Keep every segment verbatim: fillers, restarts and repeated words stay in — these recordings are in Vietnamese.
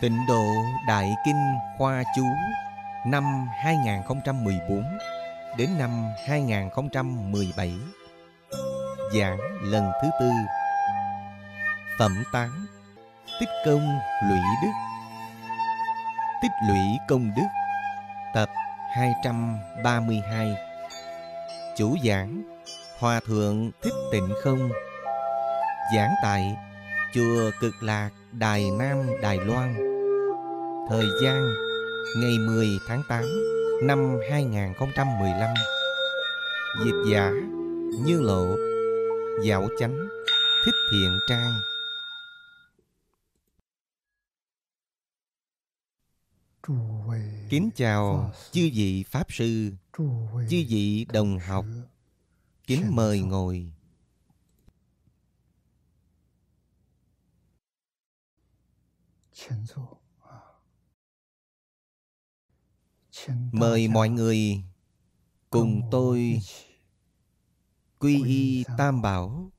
Tịnh Độ Đại Kinh Khoa Chú năm hai nghìn không trăm mười bốn đến năm hai nghìn không trăm mười bảy. Giảng lần thứ tư. Phẩm tám. Tích công lũy đức. Tích lũy công đức. Tập hai trăm ba mươi hai. Chủ giảng Hòa Thượng Thích Tịnh Không. Giảng tại Chùa Cực Lạc, Đài Nam, Đài Loan. Thời gian ngày mười tháng tám năm hai nghìn không trăm mười lăm. Dịch giả Như Lộ. Dạo Chánh Thích Thiện Trang. Kính chào chư vị Pháp Sư, chư vị đồng học. Kính mời ngồi. Mời mọi người cùng tôi quy y Tam Bảo,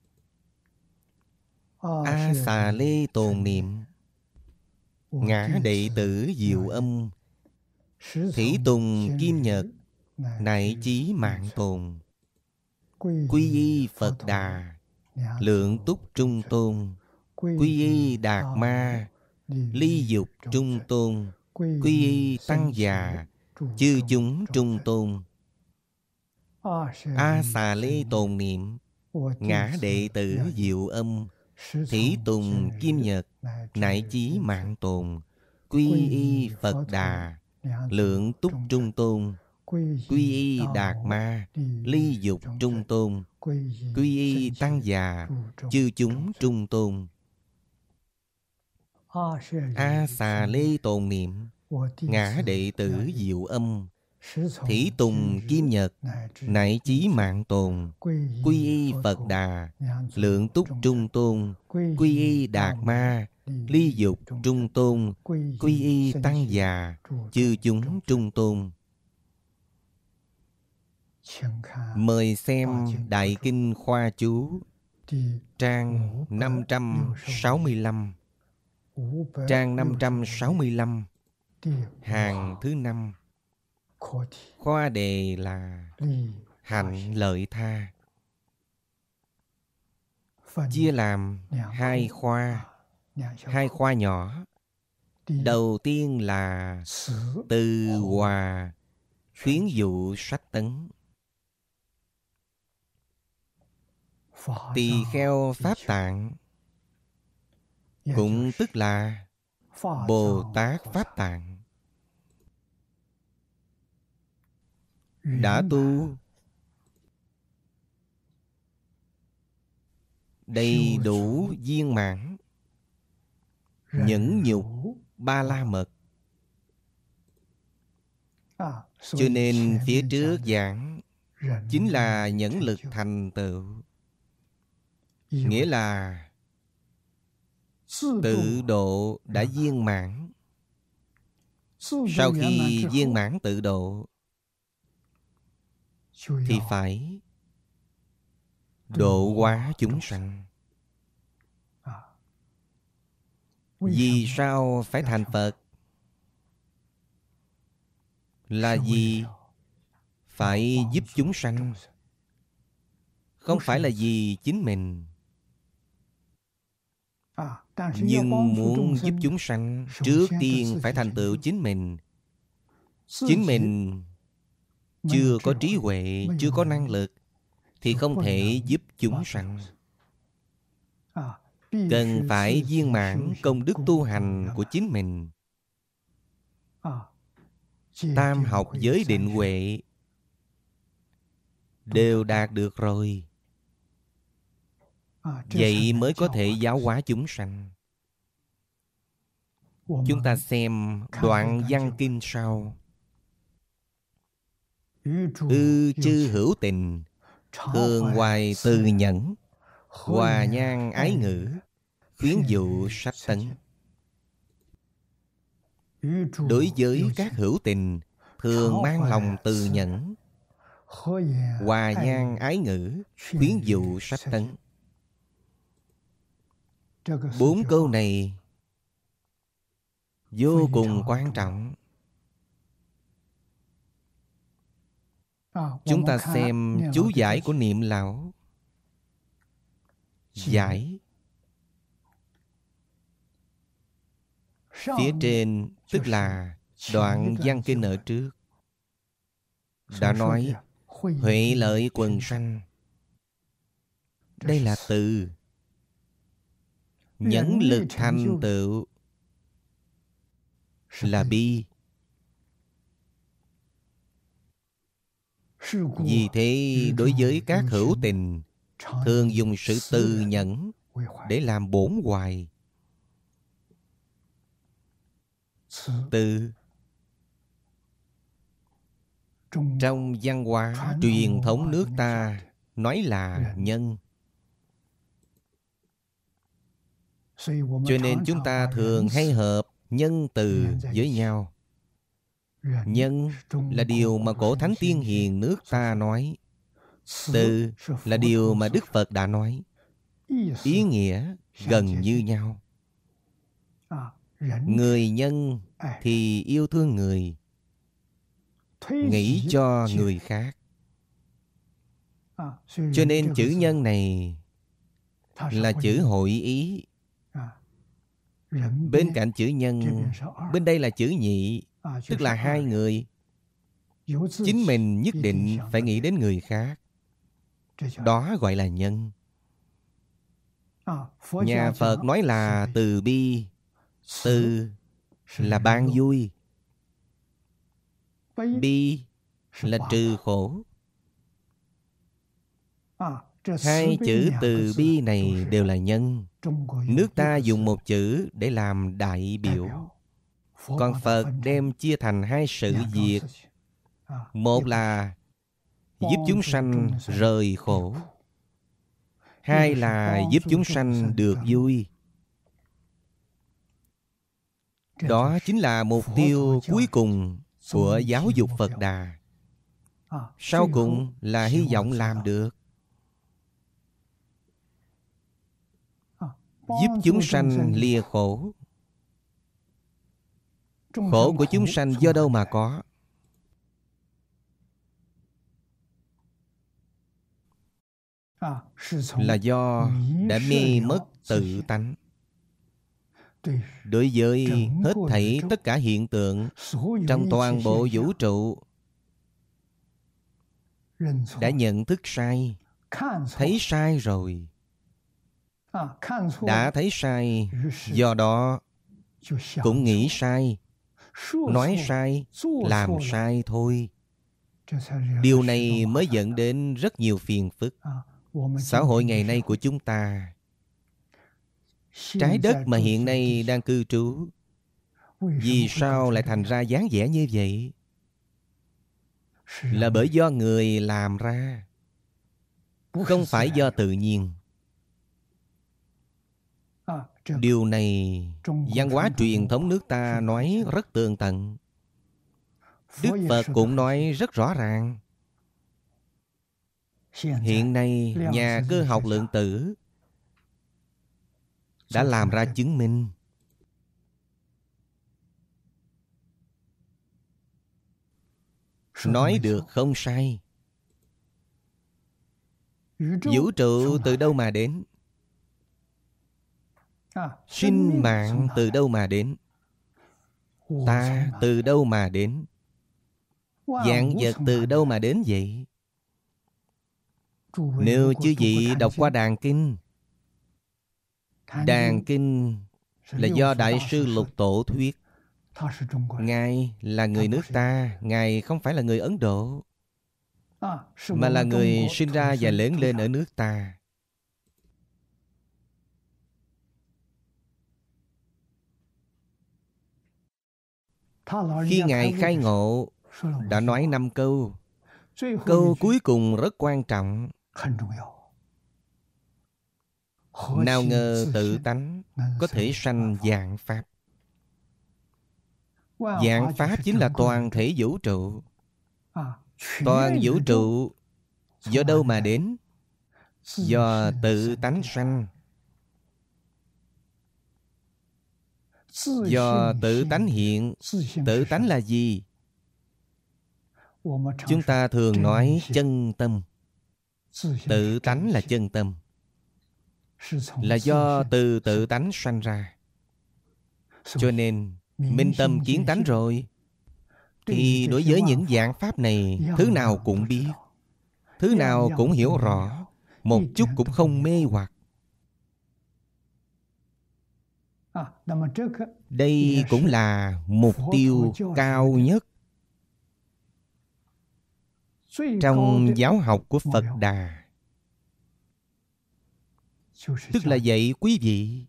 A Xà Lê tồn niệm, ngã đệ tử Diệu Âm, Thủy Tùng Kim Nhật, Nại Chí Mạng Tồn, quy y Phật Đà, Lượng Túc Trung Tôn, quy y Đạt Ma, Ly Dục Trung Tôn, quy y Tăng Già, chư chúng Trung Tôn. A Xà Lê tồn niệm, ngã đệ tử Diệu Âm, Thủy Tùng Kim Nhật, Nại Chí Mạng Tồn, quy y Phật Đà, Lượng Túc Trung Tôn, quy y Đạt Ma, Ly Dục Trung Tôn, quy y Tăng Già, chư chúng Trung Tôn. A Xà Lê tồn niệm, ngã đệ tử Diệu Âm, Thủy Tùng Kim Nhật, Nại Chí Mạng Tồn, quy y Phật Đà, Lượng Túc Trung Tôn, quy y Đạt Ma, Ly Dục Trung Tôn, quy y Tăng Già, chư chúng Trung Tôn. Mời xem Đại Kinh Khoa Chú, trang năm trăm sáu mươi lăm. Trang năm trăm sáu mươi lăm, hàng thứ năm. Khoa đề là hạnh lợi tha. Chia làm hai khoa, hai khoa nhỏ. Đầu tiên là Từ Hòa khuyến dụ sách tấn. Tỳ kheo Pháp Tạng, cũng tức là Bồ Tát Pháp Tạng, đã tu đầy đủ viên mãn nhẫn nhục ba la mật. Cho nên phía trước giảng chính là nhẫn lực thành tựu, nghĩa là tự độ đã viên mãn. Sau khi viên mãn tự độ thì phải độ hóa chúng sanh. Vì sao phải thành Phật? Là vì phải giúp chúng sanh, không phải là vì chính mình. Nhưng muốn giúp chúng sanh, trước tiên phải thành tựu chính mình. Chính mình chưa có trí huệ, chưa có năng lực thì không thể giúp chúng sanh. Cần phải viên mãn công đức tu hành của chính mình. Tam học giới định huệ đều đạt được rồi, vậy mới có thể giáo hóa chúng sanh. Chúng ta xem đoạn văn kinh sau. Ư chư hữu tình, thường hoài từ nhẫn, hòa nhan ái ngữ, khuyến dụ sách tấn. Đối với các hữu tình, thường mang lòng từ nhẫn, hòa nhan ái ngữ, khuyến dụ sách tấn. Bốn câu này vô cùng quan trọng. Chúng ta xem chú giải của Niệm Lão. Giải phía trên tức là đoạn văn kinh ở trước đã nói huệ lợi quần sanh. Đây là từ nhẫn lực thành tựu là bi. Vì thế đối với các hữu tình thường dùng sự từ nhẫn để làm bổn hoài. Từ trong văn hóa truyền thống nước ta nói là nhân. Cho nên chúng ta thường hay hợp nhân từ với nhau. Nhân là điều mà cổ thánh tiên hiền nước ta nói. Từ là điều mà Đức Phật đã nói. Ý nghĩa gần như nhau. Người nhân thì yêu thương người, nghĩ cho người khác. Cho nên chữ nhân này là chữ hội ý. Bên cạnh chữ nhân, bên đây là chữ nhị, tức là hai người. Chính mình nhất định phải nghĩ đến người khác. Đó gọi là nhân. Nhà Phật nói là từ bi. Từ là ban vui. Bi là trừ khổ. Hai chữ từ bi này đều là nhân. Nước ta dùng một chữ để làm đại biểu. Còn Phật đem chia thành hai sự việc. Một là giúp chúng sanh rời khổ. Hai là giúp chúng sanh được vui. Đó chính là mục tiêu cuối cùng của giáo dục Phật Đà. Sau cùng là hy vọng làm được. Giúp chúng sanh lìa khổ. Khổ của chúng sanh do đâu mà có? Là do đã mê mất tự tánh. Đối với hết thảy tất cả hiện tượng trong toàn bộ vũ trụ đã nhận thức sai, thấy sai rồi. Đã thấy sai, do đó cũng nghĩ sai, nói sai, làm sai thôi. Điều này mới dẫn đến rất nhiều phiền phức. Xã hội ngày nay của chúng ta, trái đất mà hiện nay đang cư trú, vì sao lại thành ra dáng vẻ như vậy? Là bởi do người làm ra, không phải do tự nhiên. Điều này văn hóa truyền thống nước ta nói rất tường tận. Đức Phật cũng nói rất rõ ràng. Hiện nay nhà cơ học lượng tử đã làm ra chứng minh. Nói được không sai. Vũ trụ từ đâu mà đến? Sinh mạng từ đâu mà đến? Ta từ đâu mà đến? Vạn vật từ đâu mà đến vậy? Nếu chư vị đọc qua Đàn Kinh, Đàn Kinh là do Đại sư Lục Tổ thuyết. Ngài là người nước ta, Ngài không phải là người Ấn Độ, mà là người sinh ra và lớn lên ở nước ta. Khi Ngài khai ngộ, đã nói năm câu. Câu cuối cùng rất quan trọng. Nào ngờ tự tánh có thể sanh vạn pháp. Vạn pháp chính là toàn thể vũ trụ. Toàn vũ trụ do đâu mà đến? Do tự tánh sanh. Do tự tánh hiện. Tự tánh là gì? Chúng ta thường nói chân tâm. Tự tánh là chân tâm, là do từ tự tánh sanh ra. Cho nên minh tâm kiến tánh rồi, thì đối với những dạng pháp này, thứ nào cũng biết, thứ nào cũng hiểu rõ, một chút cũng không mê hoặc. Đây cũng là mục tiêu cao nhất trong giáo học của Phật Đà. Tức là dạy quý vị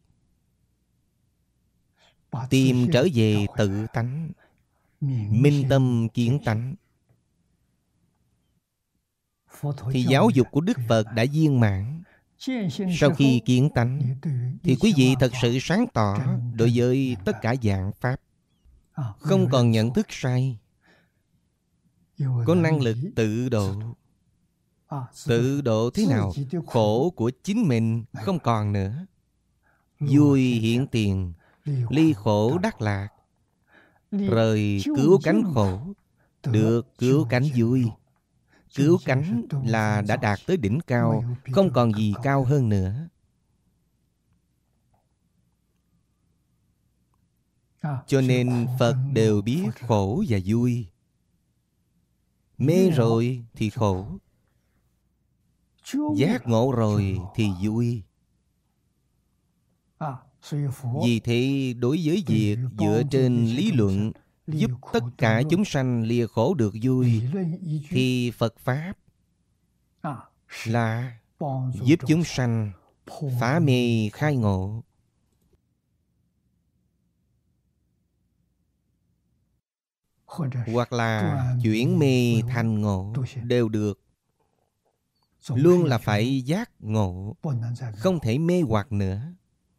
tìm trở về tự tánh, minh tâm kiến tánh. Thì giáo dục của Đức Phật đã viên mãn. Sau khi kiến tánh, thì quý vị thật sự sáng tỏ đối với tất cả dạng pháp, không còn nhận thức sai, có năng lực tự độ. Tự độ thế nào? Khổ của chính mình không còn nữa, vui hiện tiền, ly khổ đắc lạc, rồi cứu cánh khổ, được cứu cánh vui. Cứu cánh là đã đạt tới đỉnh cao, không còn gì cao hơn nữa. Cho nên Phật đều biết khổ và vui. Mê rồi thì khổ, giác ngộ rồi thì vui. Vì thế đối với việc dựa trên lý luận giúp tất cả chúng sanh lìa khổ được vui, thì Phật Pháp là giúp chúng sanh phá mê khai ngộ. Hoặc là chuyển mê thành ngộ đều được. Luôn là phải giác ngộ, không thể mê hoặc nữa.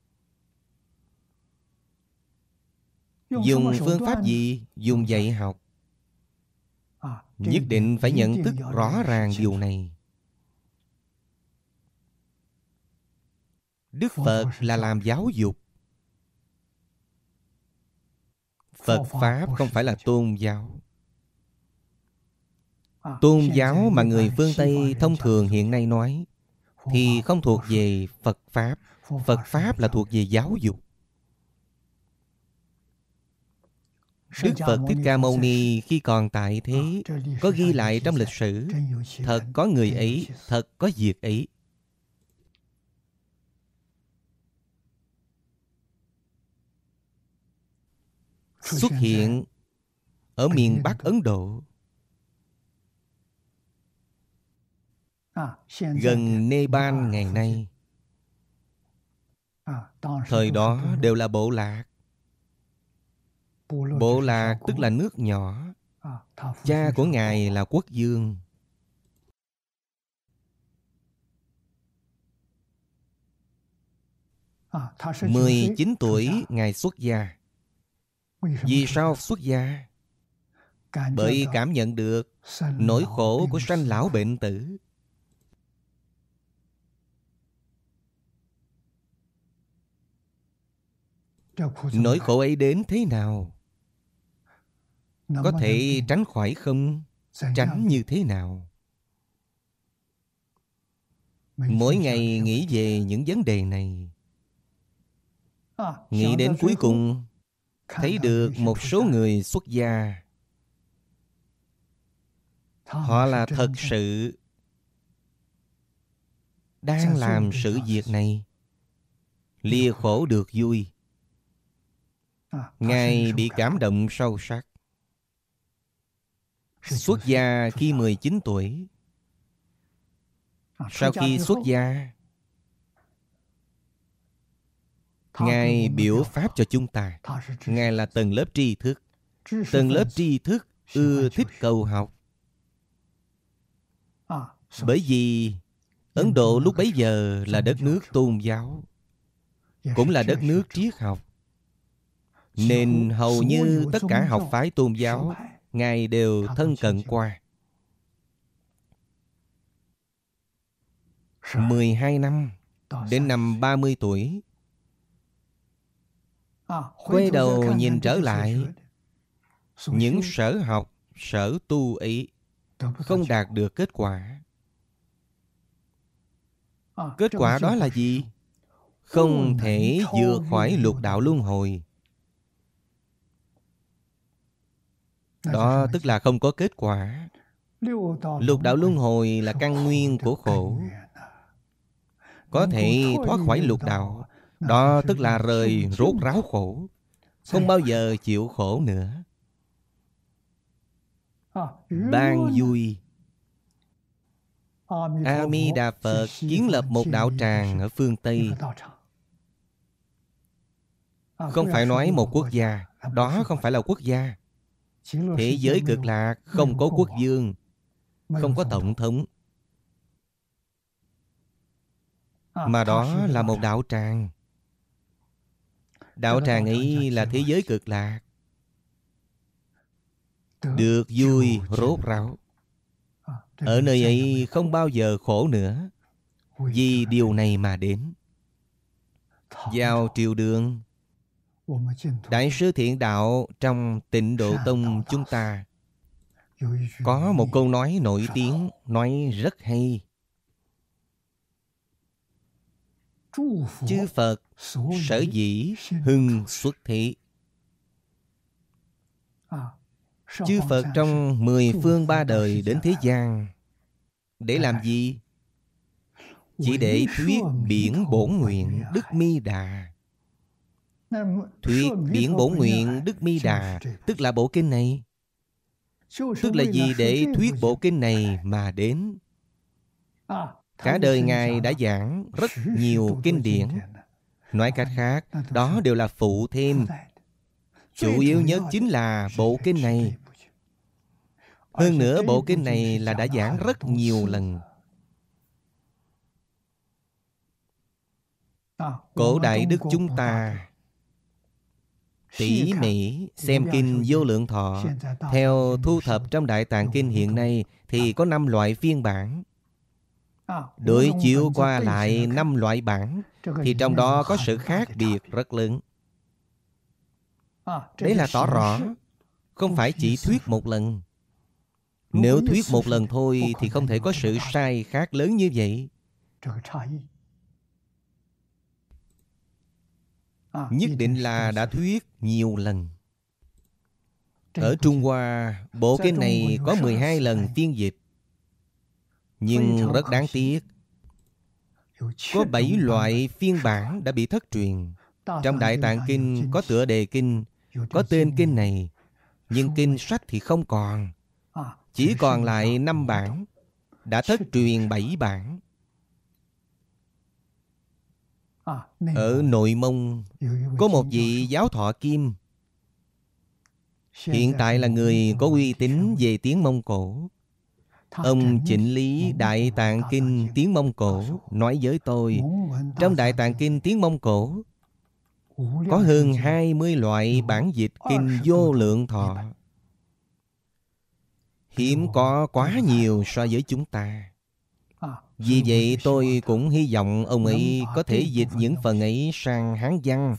Dùng phương pháp gì? Dùng dạy học. Nhất định phải nhận thức rõ ràng điều này. Đức Phật là làm giáo dục. Phật Pháp không phải là tôn giáo. Tôn giáo mà người phương Tây thông thường hiện nay nói thì không thuộc về Phật Pháp. Phật Pháp là thuộc về giáo dục. Đức Phật Thích Ca Mâu Ni khi còn tại thế, có ghi lại trong lịch sử, thật có người ấy, thật có việc ấy. Xuất hiện ở miền Bắc Ấn Độ, gần Nepal ngày nay. Thời đó đều là bộ lạc. Bộ lạc tức là nước nhỏ. Cha của Ngài là quốc vương. mười chín tuổi Ngài xuất gia. Vì sao xuất gia? Bởi cảm nhận được nỗi khổ của sanh lão bệnh tử. Nỗi khổ ấy đến thế nào? Có thể tránh khỏi không? Tránh như thế nào? Mỗi ngày nghĩ về những vấn đề này. Nghĩ đến cuối cùng, thấy được một số người xuất gia. Họ là thật sự đang làm sự việc này, lìa khổ được vui. Ngài bị cảm động sâu sắc. Xuất gia khi mười chín tuổi. Sau khi xuất gia, Ngài biểu pháp cho chúng ta. Ngài là tầng lớp tri thức. Tầng lớp tri thức ưa thích cầu học. Bởi vì Ấn Độ lúc bấy giờ là đất nước tôn giáo, cũng là đất nước triết học, nên hầu như tất cả học phái tôn giáo Ngài đều thân cận qua. mười hai năm, đến năm ba mươi tuổi, Quay đầu nhìn trở lại, những sở học, sở tu ấy không đạt được kết quả. Kết quả đó là gì? Không thể vượt khỏi lục đạo luân hồi. Đó tức là không có kết quả. Lục đạo luân hồi là căn nguyên của khổ. Có thể thoát khỏi lục đạo, đó tức là rời rốt ráo khổ, không bao giờ chịu khổ nữa. Ban vui. A Di Đà Phật kiến lập một đạo tràng ở phương Tây. Không phải nói một quốc gia, đó không phải là quốc gia. Thế giới cực lạc không có quốc vương, không có tổng thống, mà đó là một đạo tràng. Đạo tràng ấy là thế giới cực lạc, được vui rốt ráo. Ở nơi ấy không bao giờ khổ nữa. Vì điều này mà đến. Vào triều đường, Đại sư Thiện Đạo trong Tịnh Độ Tông chúng ta có một câu nói nổi tiếng, nói rất hay. Chư Phật sở dĩ hưng xuất thế. Chư Phật trong mười phương ba đời đến thế gian để làm gì? Chỉ để thuyết biển bổn nguyện Đức Mi Đà. Thuyết biển bổn nguyện Đức Mi Đà tức là bộ kinh này. Tức là gì? Để thuyết bộ kinh này mà đến. Cả đời Ngài đã giảng rất nhiều kinh điển. Nói cách khác, đó đều là phụ thêm. Chủ yếu nhất chính là bộ kinh này. Hơn nữa bộ kinh này là đã giảng rất nhiều lần. Cổ đại đức chúng ta tỉ mỉ xem kinh Vô Lượng Thọ. Theo thu thập trong Đại Tạng Kinh hiện nay thì có năm loại phiên bản. Đối chiếu qua lại năm loại bản thì trong đó có sự khác biệt rất lớn. Đấy là tỏ rõ không phải chỉ thuyết một lần. Nếu thuyết một lần thôi thì không thể có sự sai khác lớn như vậy. Nhất định là đã thuyết nhiều lần. Ở Trung Hoa, bộ kinh này có mười hai lần phiên dịch. Nhưng rất đáng tiếc, có bảy loại phiên bản đã bị thất truyền. Trong Đại Tạng Kinh có tựa đề kinh, có tên kinh này, nhưng kinh sách thì không còn. Chỉ còn lại năm bản, đã thất truyền bảy bản. Ở Nội Mông có một vị giáo thọ Kim, hiện tại là người có uy tín về tiếng Mông Cổ. Ông chỉnh lý Đại Tạng Kinh tiếng Mông Cổ, nói với tôi, trong Đại Tạng Kinh tiếng Mông Cổ có hơn hai mươi loại bản dịch kinh Vô Lượng Thọ. Hiếm có quá nhiều so với chúng ta. Vì vậy tôi cũng hy vọng ông ấy có thể dịch những phần ấy sang Hán văn.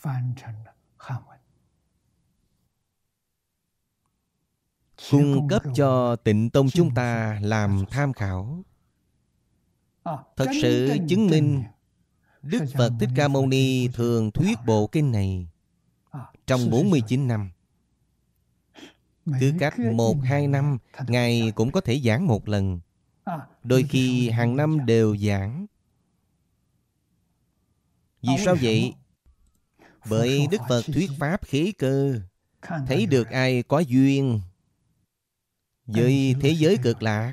Cung cấp cho Tịnh Tông chúng ta làm tham khảo. Thật sự chứng minh Đức Phật Thích Ca Mâu Ni thường thuyết bộ kinh này trong bốn mươi chín năm. Cứ cách một hai năm, Ngài cũng có thể giảng một lần. Đôi khi hàng năm đều giảng. Vì sao vậy? Bởi Đức Phật thuyết pháp khế cơ, thấy được ai có duyên với thế giới cực lạc,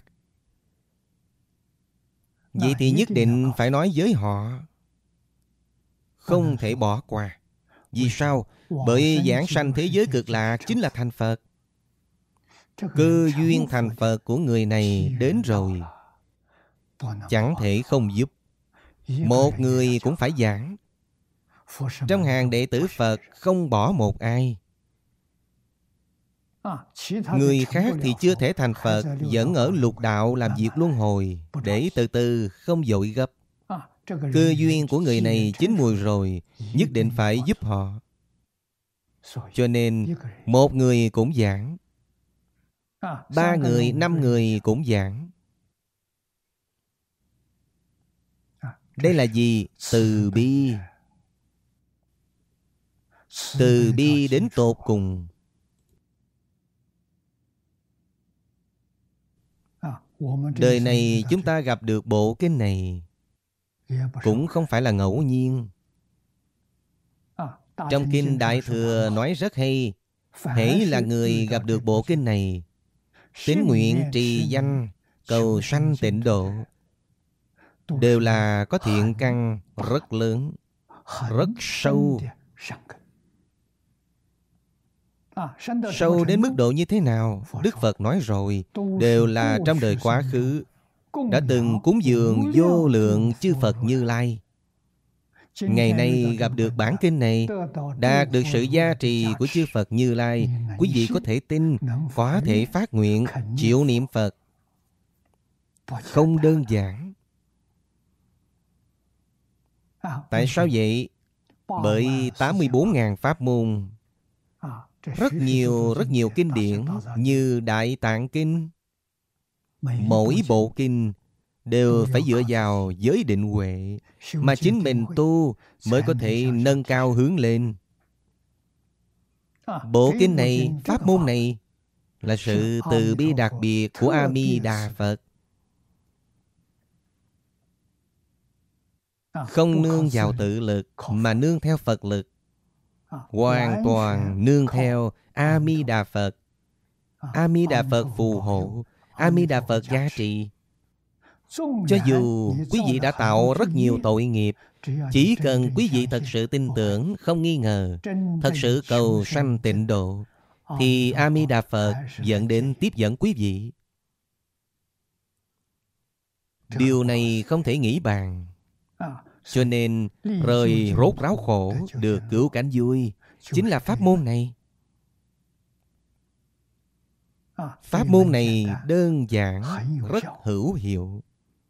vậy thì nhất định phải nói với họ, không thể bỏ qua. Vì sao? Bởi giảng sanh thế giới cực lạc chính là thành Phật. Cơ duyên thành Phật của người này đến rồi, chẳng thể không giúp. Một người cũng phải giảng. Trong hàng đệ tử Phật không bỏ một ai. Người khác thì chưa thể thành Phật, vẫn ở lục đạo làm việc luân hồi, để từ từ không vội gấp. Cơ duyên của người này chín mùi rồi, nhất định phải giúp họ. Cho nên một người cũng giảng, ba người, năm người cũng giảng. Đây là gì? Từ bi. Từ bi đến tột cùng. Đời này chúng ta gặp được bộ kinh này cũng không phải là ngẫu nhiên. Trong kinh Đại Thừa nói rất hay, hễ là người gặp được bộ kinh này, tín nguyện trì danh, cầu sanh tịnh độ, đều là có thiện căn rất lớn, rất sâu. Sâu đến mức độ như thế nào? Đức Phật nói rồi, đều là trong đời quá khứ đã từng cúng dường vô lượng chư Phật Như Lai. Ngày nay gặp được bản kinh này, đạt được sự gia trì của chư Phật Như Lai, quý vị có thể tin, có thể phát nguyện, chịu niệm Phật. Không đơn giản. Tại sao vậy? Bởi tám mươi bốn nghìn pháp môn, rất nhiều, rất nhiều kinh điển như Đại Tạng Kinh. Mỗi bộ kinh đều phải dựa vào giới định huệ, mà chính mình tu mới có thể nâng cao hướng lên. Bộ kinh này, pháp môn này là sự từ bi đặc biệt của A Di Đà Phật. Không nương vào tự lực mà nương theo Phật lực, hoàn toàn nương theo A Di Đà Phật. A Di Đà Phật phù hộ, A Di Đà Phật giá trị. Cho dù quý vị đã tạo rất nhiều tội nghiệp, chỉ cần quý vị thật sự tin tưởng, không nghi ngờ, thật sự cầu sanh tịnh độ, thì A Di Đà Phật dẫn đến tiếp dẫn quý vị. Điều này không thể nghĩ bàn. Cho nên rời rốt ráo khổ, được cứu cánh vui, chính là pháp môn này. Pháp môn này đơn giản, rất hữu hiệu,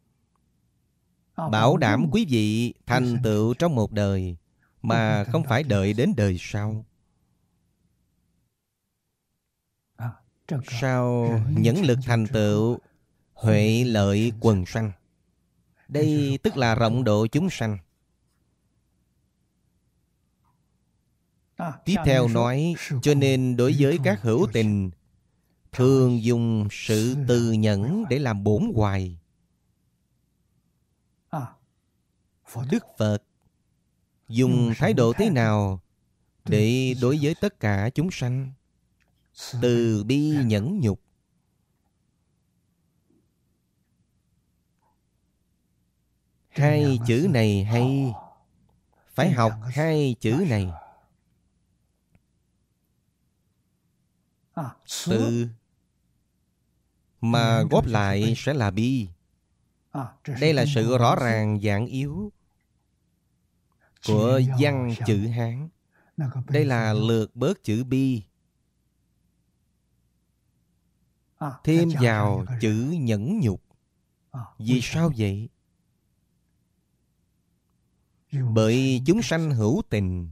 bảo đảm quý vị thành tựu trong một đời, mà không phải đợi đến đời sau. Sau nhẫn lực thành tựu, huệ lợi quần sanh. Đây tức là rộng độ chúng sanh. Tiếp theo nói, cho nên đối với các hữu tình, thường dùng sự từ nhẫn để làm bổn hoài. Đức Phật dùng thái độ thế nào để đối với tất cả chúng sanh? Từ bi nhẫn nhục. Hai chữ này hay, phải học hai chữ này. Từ mà góp lại sẽ là bi. Đây là sự rõ ràng giản yếu của văn chữ Hán. Đây là lược bớt chữ bi, thêm vào chữ nhẫn nhục. Vì sao vậy? Bởi chúng sanh hữu tình,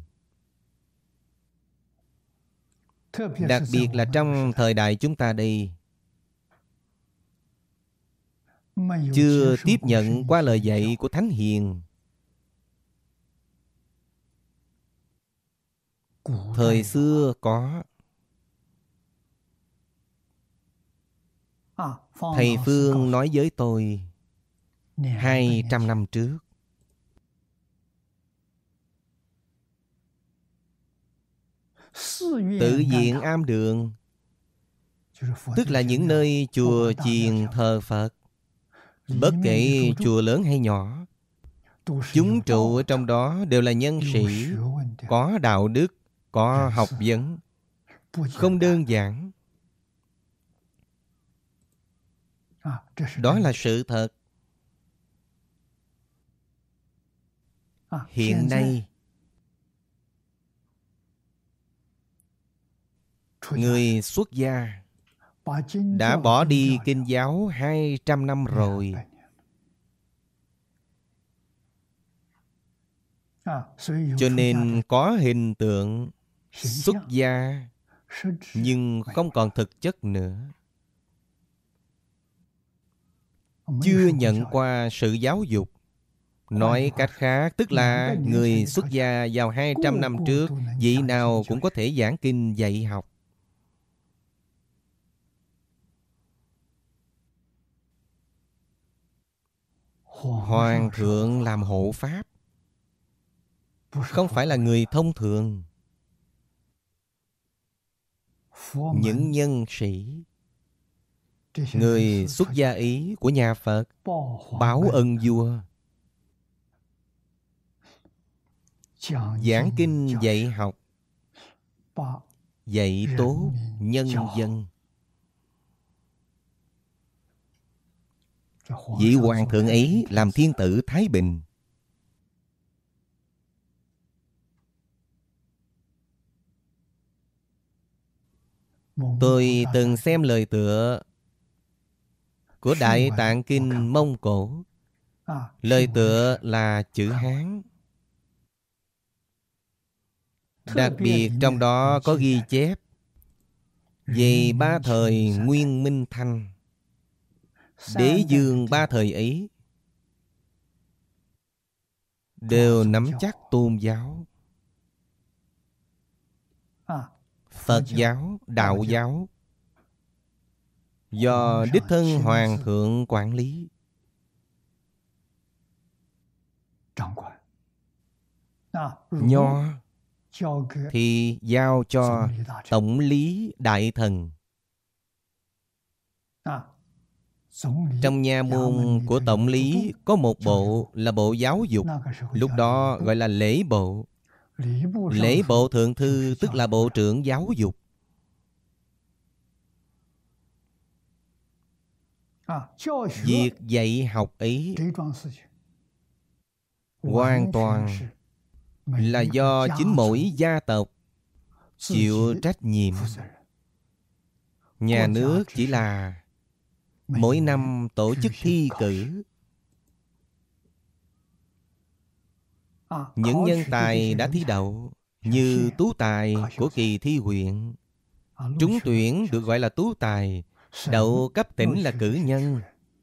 đặc biệt là trong thời đại chúng ta đây, chưa tiếp nhận qua lời dạy của Thánh Hiền. Thời xưa có. Thầy Phương nói với tôi hai trăm năm trước, tự viện am đường, tức là những nơi chùa chiền thờ Phật, bất kể chùa lớn hay nhỏ, chúng trụ ở trong đó đều là nhân sĩ, có đạo đức, có học vấn, không đơn giản. Đó là sự thật. Hiện nay, người xuất gia đã bỏ đi kinh giáo hai trăm năm rồi. Cho nên có hình tượng xuất gia nhưng không còn thực chất nữa, chưa nhận qua sự giáo dục. Nói cách khác, tức là người xuất gia vào hai trăm năm trước, vị nào cũng có thể giảng kinh dạy học. Hoàng thượng làm hộ pháp, không phải là người thông thường. Những nhân sĩ, người xuất gia ý của nhà Phật, báo ân vua, giảng kinh dạy học, dạy tốt nhân dân. Vị hoàng thượng ấy làm thiên tử thái bình. Tôi từng xem lời tựa của Đại Tạng Kinh Mông Cổ. Lời tựa là chữ Hán. Đặc biệt trong đó có ghi chép về ba thời Nguyên Minh Thanh. Đế dương ba thời ấy đều nắm chắc tôn giáo. Phật giáo, đạo giáo do đích thân hoàng thượng quản lý. Nho thì giao cho tổng lý đại thần. Trong nha môn của tổng lý có một bộ là bộ giáo dục, lúc đó gọi là lễ bộ. Lễ bộ thượng thư tức là bộ trưởng giáo dục. Việc dạy học ấy hoàn toàn là do chính mỗi gia tộc chịu trách nhiệm. Nhà nước chỉ là mỗi năm tổ chức thi cử. Những nhân tài đã thi đậu như tú tài của kỳ thi huyện, trúng tuyển được gọi là tú tài, đậu cấp tỉnh là cử nhân.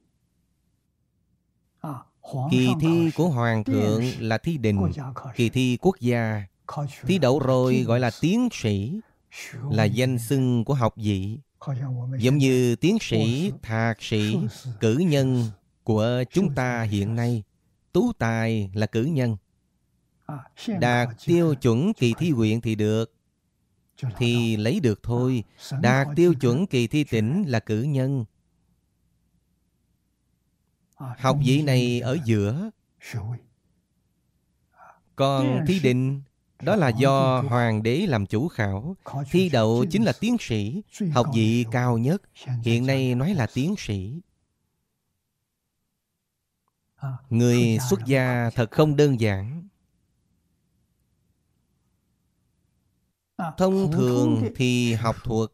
Kỳ thi của hoàng thượng là thi đình, kỳ thi quốc gia. Thi đậu rồi gọi là tiến sĩ, là danh xưng của học vị. Giống như tiến sĩ, thạc sĩ, cử nhân của chúng ta hiện nay. Tú tài là cử nhân. Đạt tiêu chuẩn kỳ thi huyện thì được, thì lấy được thôi. Đạt tiêu chuẩn kỳ thi tỉnh là cử nhân. Học vị này ở giữa. Còn thi đình, đó là do hoàng đế làm chủ khảo. Thi đậu chính là tiến sĩ, học vị cao nhất. Hiện nay nói là tiến sĩ. Người xuất gia thật không đơn giản. Thông thường thì học thuật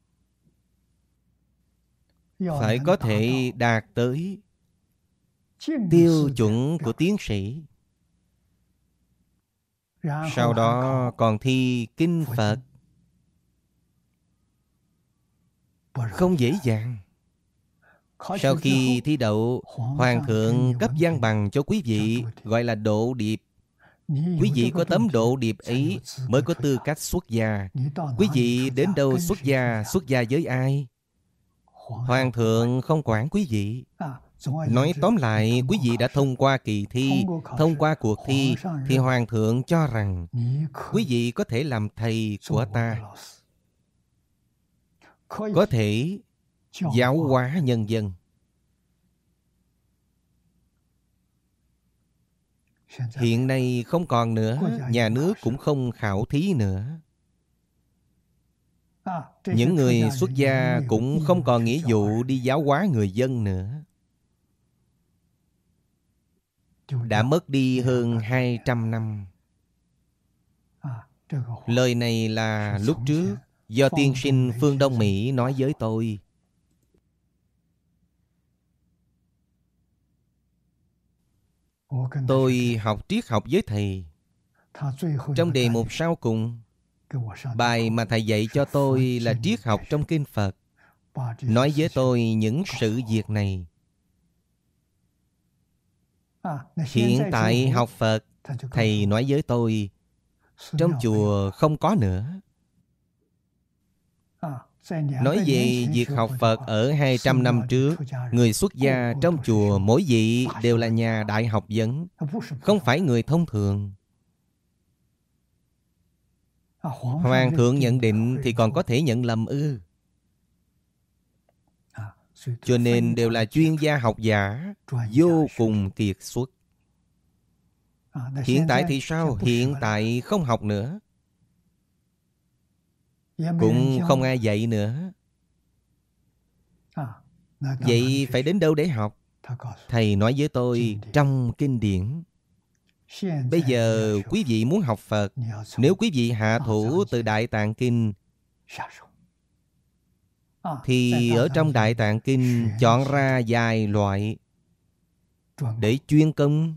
phải có thể đạt tới tiêu chuẩn của tiến sĩ. Sau đó còn thi kinh Phật. Không dễ dàng. Sau khi thi đậu, hoàng thượng cấp văn bằng cho quý vị, gọi là độ điệp. Quý vị có tấm độ điệp ấy mới có tư cách xuất gia. Quý vị đến đâu xuất gia, xuất gia với ai? Hoàng thượng không quản quý vị. Nói tóm lại, quý vị đã thông qua kỳ thi, thông qua cuộc thi, thì hoàng thượng cho rằng quý vị có thể làm thầy của ta, có thể giáo hóa nhân dân. Hiện nay không còn nữa, nhà nước cũng không khảo thí nữa. Những người xuất gia cũng không còn nghĩa vụ đi giáo hóa người dân nữa. Đã mất đi hơn hai trăm năm. Lời này là lúc trước do tiên sinh Phương Đông Mỹ nói với tôi. Tôi học triết học với thầy. Trong đề mục sau cùng, Bài mà thầy dạy cho tôi là triết học trong kinh Phật. Nói với tôi những sự việc này. Hiện tại học Phật, thầy nói với tôi, trong chùa không có nữa. Nói về việc học Phật ở hai trăm năm trước, người xuất gia trong chùa mỗi vị đều là nhà đại học vấn, không phải người thông thường. Hoàng thượng nhận định thì còn có thể nhận lầm ư? Cho nên đều là chuyên gia học giả, vô cùng kiệt xuất. Hiện tại thì sao? Hiện tại không học nữa, cũng không ai dạy nữa. Vậy phải đến đâu để học? Thầy nói với tôi trong kinh điển. Bây giờ quý vị muốn học Phật, nếu quý vị hạ thủ từ Đại Tạng Kinh, thì ở trong Đại Tạng Kinh chọn ra vài loại để chuyên công,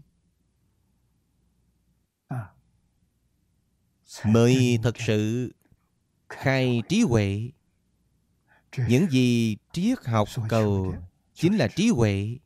mới thật sự khai trí huệ. Những gì triết học cầu chính là trí huệ.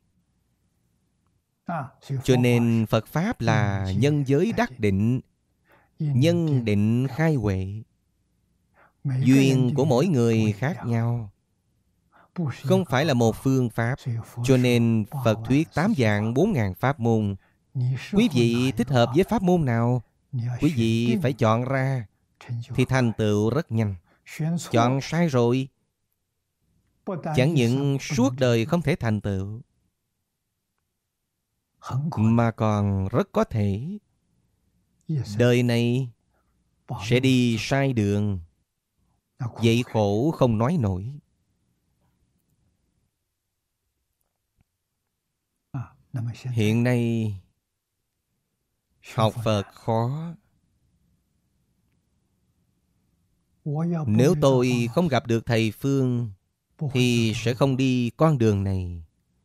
Cho nên Phật Pháp là nhân giới đắc định, nhân định khai huệ. Duyên của mỗi người khác nhau, không phải là một phương pháp. Cho nên Phật thuyết tám vạn bốn ngàn pháp môn. Quý vị thích hợp với pháp môn nào, quý vị phải chọn ra, thì thành tựu rất nhanh. Chọn sai rồi, chẳng những suốt đời không thể thành tựu, mà còn rất có thể đời này sẽ đi sai đường. Vậy khổ không nói nổi. Hiện nay học Phật khó. Nếu tôi không gặp được thầy Phương thì sẽ không đi con đường này.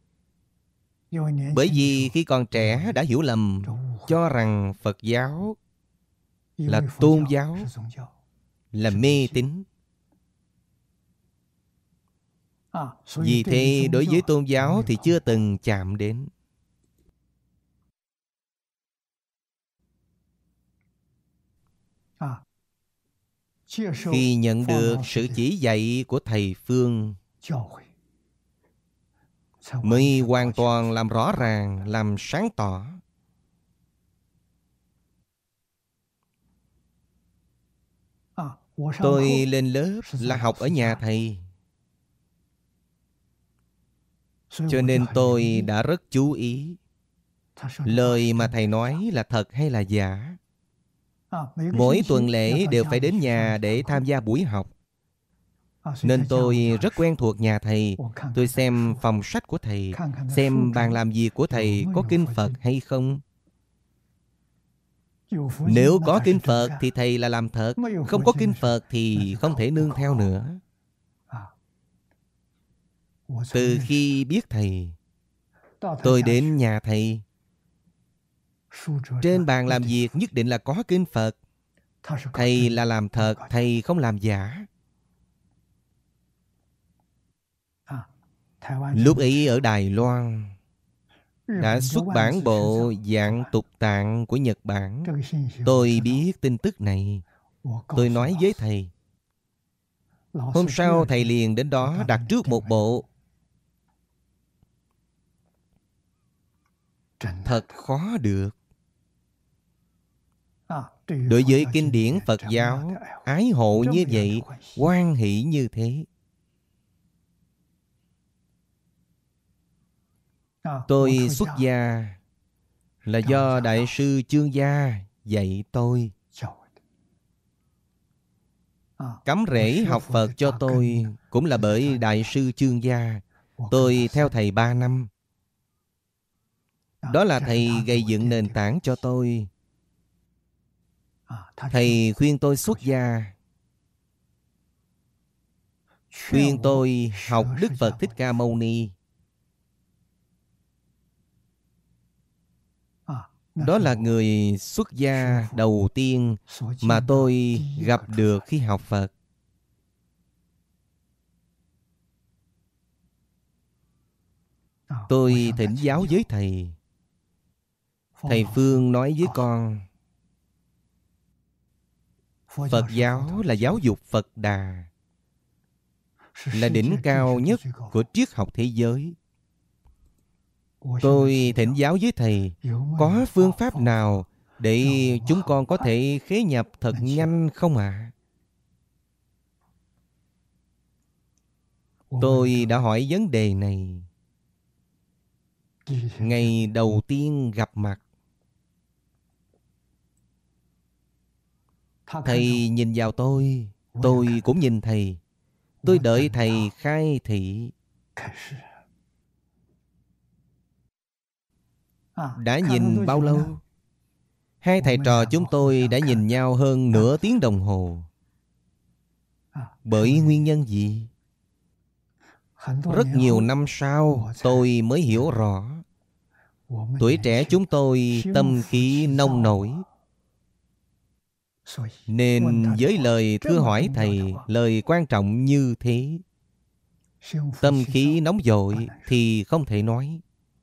Bởi vì khi còn trẻ đã hiểu lầm, cho rằng Phật giáo là tôn giáo, là mê tín. Vì thế đối với tôn giáo thì chưa từng chạm đến. Khi nhận được sự chỉ dạy của thầy Phương, mới hoàn toàn làm rõ ràng, làm sáng tỏ. Tôi lên lớp là học ở nhà thầy, cho nên tôi đã rất chú ý lời mà thầy nói là thật hay là giả. Mỗi tuần lễ đều phải đến nhà để tham gia buổi học, nên tôi rất quen thuộc nhà thầy. Tôi xem phòng sách của thầy, xem bàn làm việc của thầy có kinh Phật hay không. Nếu có kinh Phật thì thầy là làm thật, không có kinh Phật thì không thể nương theo nữa. Từ khi biết thầy, tôi đến nhà thầy, trên bàn làm việc nhất định là có kinh Phật. Thầy là làm thật, thầy không làm giả. Lúc ấy ở Đài Loan đã xuất bản bộ Dạng Tục Tạng của Nhật Bản. Tôi biết tin tức này. Tôi nói với thầy. Hôm sau thầy liền đến đó đặt trước một bộ. Thật khó được. Đối với kinh điển Phật giáo, ái hộ như vậy, hoan hỷ như thế. Tôi xuất gia là do Đại sư Chương Gia dạy tôi. Cắm rễ học Phật cho tôi cũng là bởi Đại sư Chương Gia. Tôi theo thầy ba năm. Đó là thầy gây dựng nền tảng cho tôi. Thầy khuyên tôi xuất gia, khuyên tôi học Đức Phật Thích Ca Mâu Ni. Đó là người xuất gia đầu tiên mà tôi gặp được khi học Phật. Tôi thỉnh giáo với thầy. Thầy Phương nói với con, Phật giáo là giáo dục Phật Đà, là đỉnh cao nhất của triết học thế giới. Tôi thỉnh giáo với thầy, có phương pháp nào để chúng con có thể khế nhập thật nhanh không ạ? À? Tôi đã hỏi vấn đề này ngày đầu tiên gặp mặt. Thầy nhìn vào tôi, tôi cũng nhìn thầy. Tôi đợi thầy khai thị. Đã nhìn bao lâu? Hai thầy trò chúng tôi đã nhìn nhau hơn nửa tiếng đồng hồ. Bởi nguyên nhân gì? Rất nhiều năm sau tôi mới hiểu rõ. Tuổi trẻ chúng tôi tâm khí nông nổi, nên với lời thưa hỏi thầy, lời quan trọng như thế, tâm khí nóng vội thì không thể nói.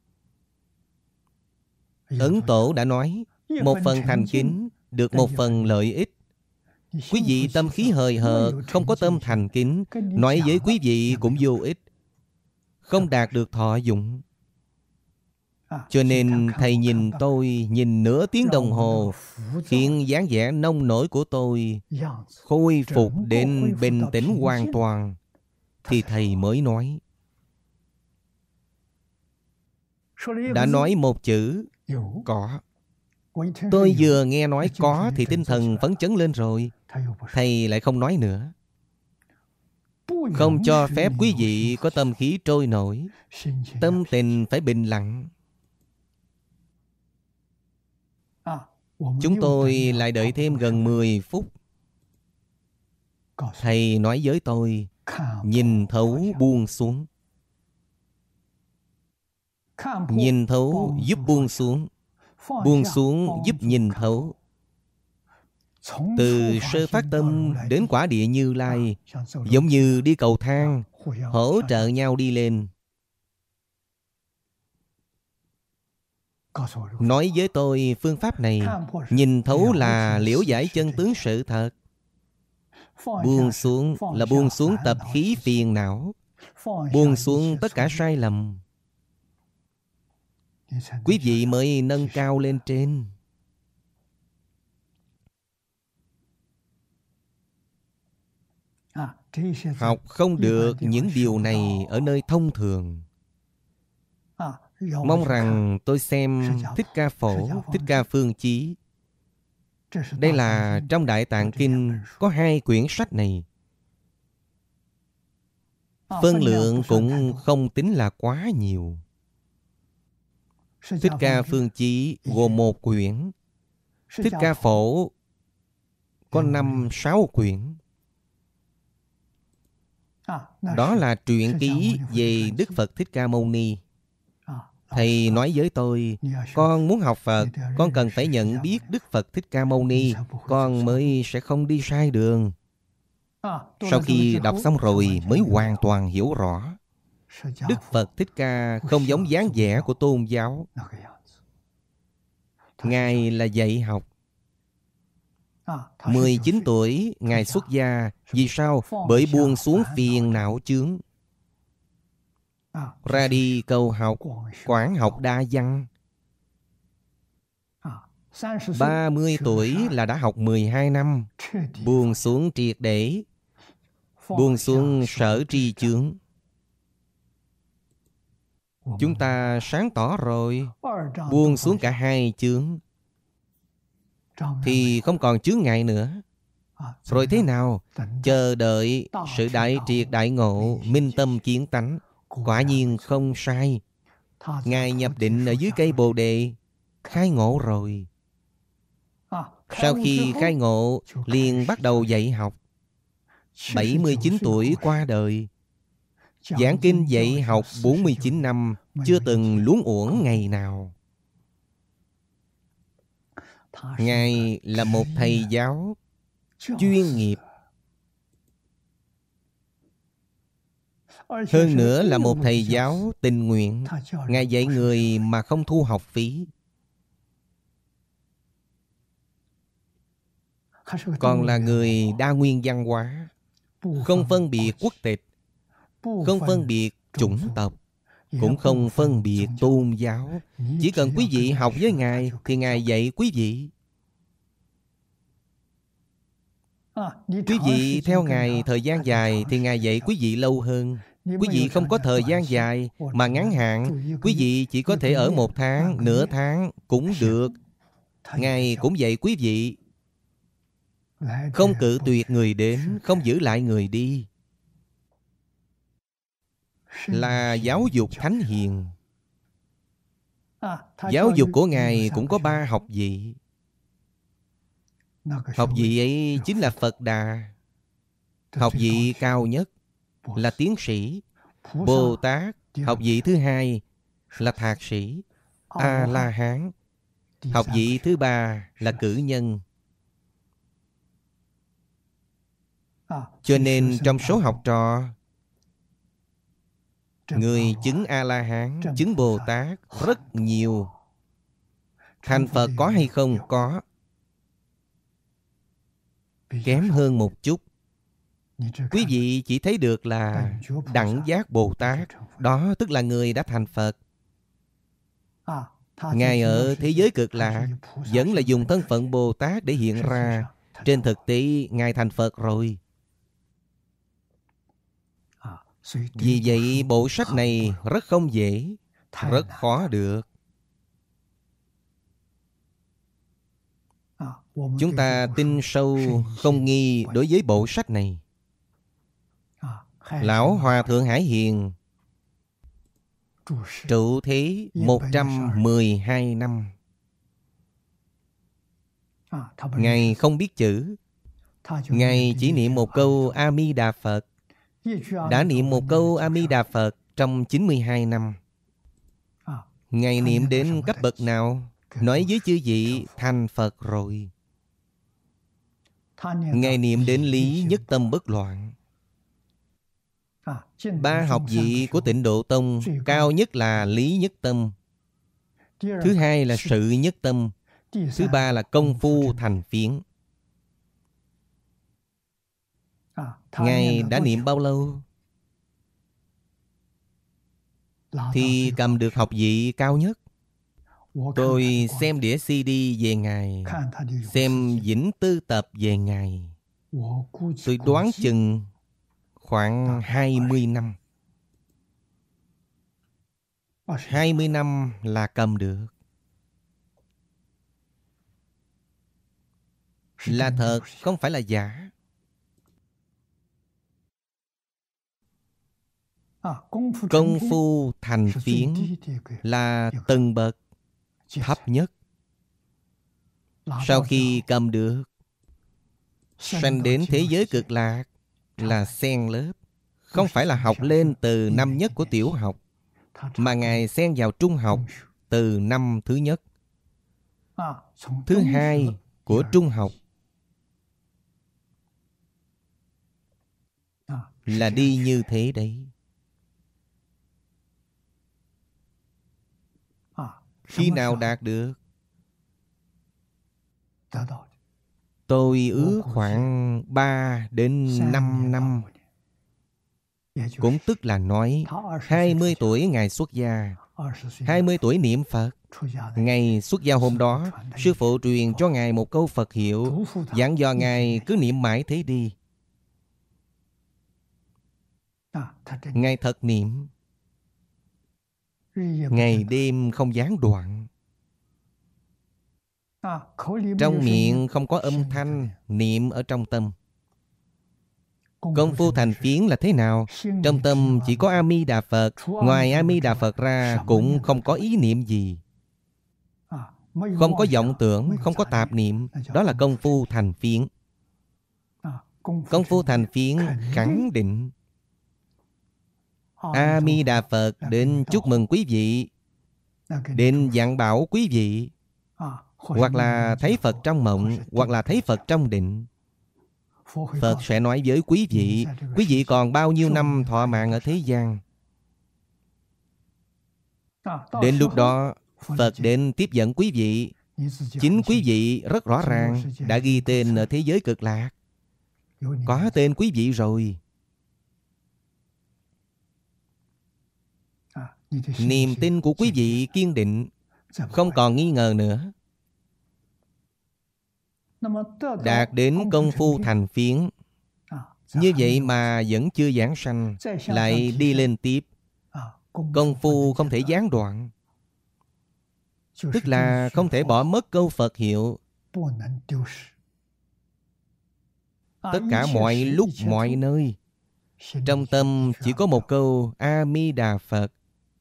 Ấn Tổ đã nói, một phần thành kính được một phần lợi ích. Quý vị tâm khí hời hợt, không có tâm thành kính, nói với quý vị cũng vô ích, không đạt được thọ dụng. Cho nên thầy nhìn tôi, nhìn nửa tiếng đồng hồ, khiến dáng vẻ nông nổi của tôi khôi phục đến bình tĩnh hoàn toàn, thì thầy mới nói. Đã nói một chữ, có. Tôi vừa nghe nói có thì tinh thần phấn chấn lên rồi. Thầy lại không nói nữa. Không cho phép quý vị có tâm khí trôi nổi, tâm tình phải bình lặng. Chúng tôi lại đợi thêm gần mười phút. Thầy nói với tôi, nhìn thấu buông xuống. Nhìn thấu giúp buông xuống, buông xuống giúp nhìn thấu. Từ sơ phát tâm đến quả địa Như Lai, giống như đi cầu thang, hỗ trợ nhau đi lên. Nói với tôi phương pháp này, nhìn thấu là liễu giải chân tướng sự thật. Buông xuống là buông xuống tập khí phiền não, buông xuống tất cả sai lầm. Quý vị mới nâng cao lên trên. Học không được những điều này ở nơi thông thường. Mong rằng tôi xem Thích Ca Phổ, Thích Ca Phương Chí. Đây là trong Đại Tạng Kinh có hai quyển sách này. Phân lượng cũng không tính là quá nhiều. Thích Ca Phương Chí gồm một quyển, Thích Ca Phổ có năm sáu quyển. Đó là truyện ký về Đức Phật Thích Ca Mâu Ni. Thầy nói với tôi, con muốn học Phật, con cần phải nhận biết Đức Phật Thích Ca Mâu Ni, con mới sẽ không đi sai đường. Sau khi đọc xong rồi mới hoàn toàn hiểu rõ. Đức Phật Thích Ca không giống dáng vẻ của tôn giáo. Ngài là dạy học. mười chín tuổi, Ngài xuất gia. Vì sao? Bởi buông xuống phiền não chướng. Ra đi cầu học, quảng học đa văn. ba mươi tuổi là đã học mười hai năm. Buông xuống triệt để, buông xuống sở tri chướng. Chúng ta sáng tỏ rồi, buông xuống cả hai chướng thì không còn chướng ngại nữa. Rồi thế nào? Chờ đợi sự đại triệt đại ngộ, minh tâm kiến tánh. Quả nhiên không sai. Ngài nhập định ở dưới cây Bồ Đề, khai ngộ rồi. Sau khi khai ngộ, liền bắt đầu dạy học. bảy mươi chín tuổi qua đời. Giảng kinh dạy học bốn mươi chín năm, chưa từng luống uổng ngày nào. Ngài là một thầy giáo chuyên nghiệp, hơn nữa là một thầy giáo tình nguyện. Ngài dạy người mà không thu học phí. Còn là người đa nguyên văn hóa, không phân biệt quốc tịch, không phân biệt chủng tộc, cũng không phân biệt tôn giáo. Chỉ cần quý vị học với Ngài thì Ngài dạy quý vị. Quý vị theo Ngài thời gian dài thì Ngài dạy quý vị lâu hơn. Quý vị không có thời gian dài mà ngắn hạn, quý vị chỉ có thể ở một tháng, nửa tháng cũng được. Ngài cũng dạy quý vị. Không cự tuyệt người đến, không giữ lại người đi. Là giáo dục thánh hiền. Giáo dục của Ngài cũng có ba học vị. Học vị ấy chính là Phật Đà. Học vị cao nhất là tiến sĩ. Bồ Tát, học vị thứ hai là thạc sĩ. A-la-hán, học vị thứ ba là cử nhân. Cho nên trong số học trò, người chứng A-la-hán, chứng Bồ Tát rất nhiều. Thành Phật có hay không? Có. Kém hơn một chút. Quý vị chỉ thấy được là Đẳng Giác Bồ Tát. Đó tức là người đã thành Phật. Ngài ở thế giới cực lạc vẫn là dùng thân phận Bồ Tát để hiện ra. Trên thực tế Ngài thành Phật rồi. Vì vậy bộ sách này rất không dễ, rất khó được. Chúng ta tin sâu không nghi đối với bộ sách này. Lão Hòa Thượng Hải Hiền trụ thế một trăm mười hai năm. Ngài không biết chữ. Ngài chỉ niệm một câu A Di Đà Phật. Đã niệm một câu A Di Đà Phật trong chín mươi hai năm. Ngài niệm đến cấp bậc nào? Nói với chư vị thành Phật rồi. Ngài niệm đến lý nhất tâm bất loạn. Ba học vị của Tịnh Độ Tông, cao nhất là lý nhất tâm, thứ hai là sự nhất tâm, thứ ba là công phu thành phiến. Ngài đã niệm bao lâu thì cầm được học vị cao nhất? Tôi xem đĩa xê đê về Ngài, xem Vĩnh Tư Tập về Ngài, tôi đoán chừng khoảng hai mươi năm. hai mươi năm là cầm được. Là thật, không phải là giả. Công phu thành phiến là tầng bậc thấp nhất. Sau khi cầm được, sanh đến thế giới cực lạc là xen lớp. Không phải là học lên từ năm nhất của tiểu học, mà Ngài xen vào trung học từ năm thứ nhất, thứ hai của trung học. Là đi như thế đấy. Khi nào đạt được? Tôi ước khoảng ba đến năm năm. Cũng tức là nói hai mươi tuổi Ngài xuất gia, hai mươi tuổi niệm Phật. Ngày xuất gia hôm đó, sư phụ truyền cho Ngài một câu Phật hiệu, dặn dò Ngài cứ niệm mãi thế đi. Ngài thật niệm, ngày đêm không gián đoạn. Trong miệng không có âm thanh, niệm ở trong tâm. Công phu thành phiến là thế nào? Trong tâm chỉ có A Di Đà Phật, ngoài A Di Đà Phật ra cũng không có ý niệm gì. Không có vọng tưởng, không có tạp niệm. Đó là công phu thành phiến. Công phu thành phiến khẳng định. A Di Đà Phật đến chúc mừng quý vị, đến dặn bảo quý vị, hoặc là thấy Phật trong mộng, hoặc là thấy Phật trong định. Phật sẽ nói với quý vị, quý vị còn bao nhiêu năm thọ mạng ở thế gian. Đến lúc đó, Phật đến tiếp dẫn quý vị. Chính quý vị rất rõ ràng đã ghi tên ở thế giới Cực Lạc. Có tên quý vị rồi. Niềm tin của quý vị kiên định, không còn nghi ngờ nữa. Đạt đến công phu thành phiến, như vậy mà vẫn chưa giảng sanh, lại đi lên tiếp. Công phu không thể gián đoạn, tức là không thể bỏ mất câu Phật hiệu. Tất cả mọi lúc mọi nơi, trong tâm chỉ có một câu A Di Đà Phật.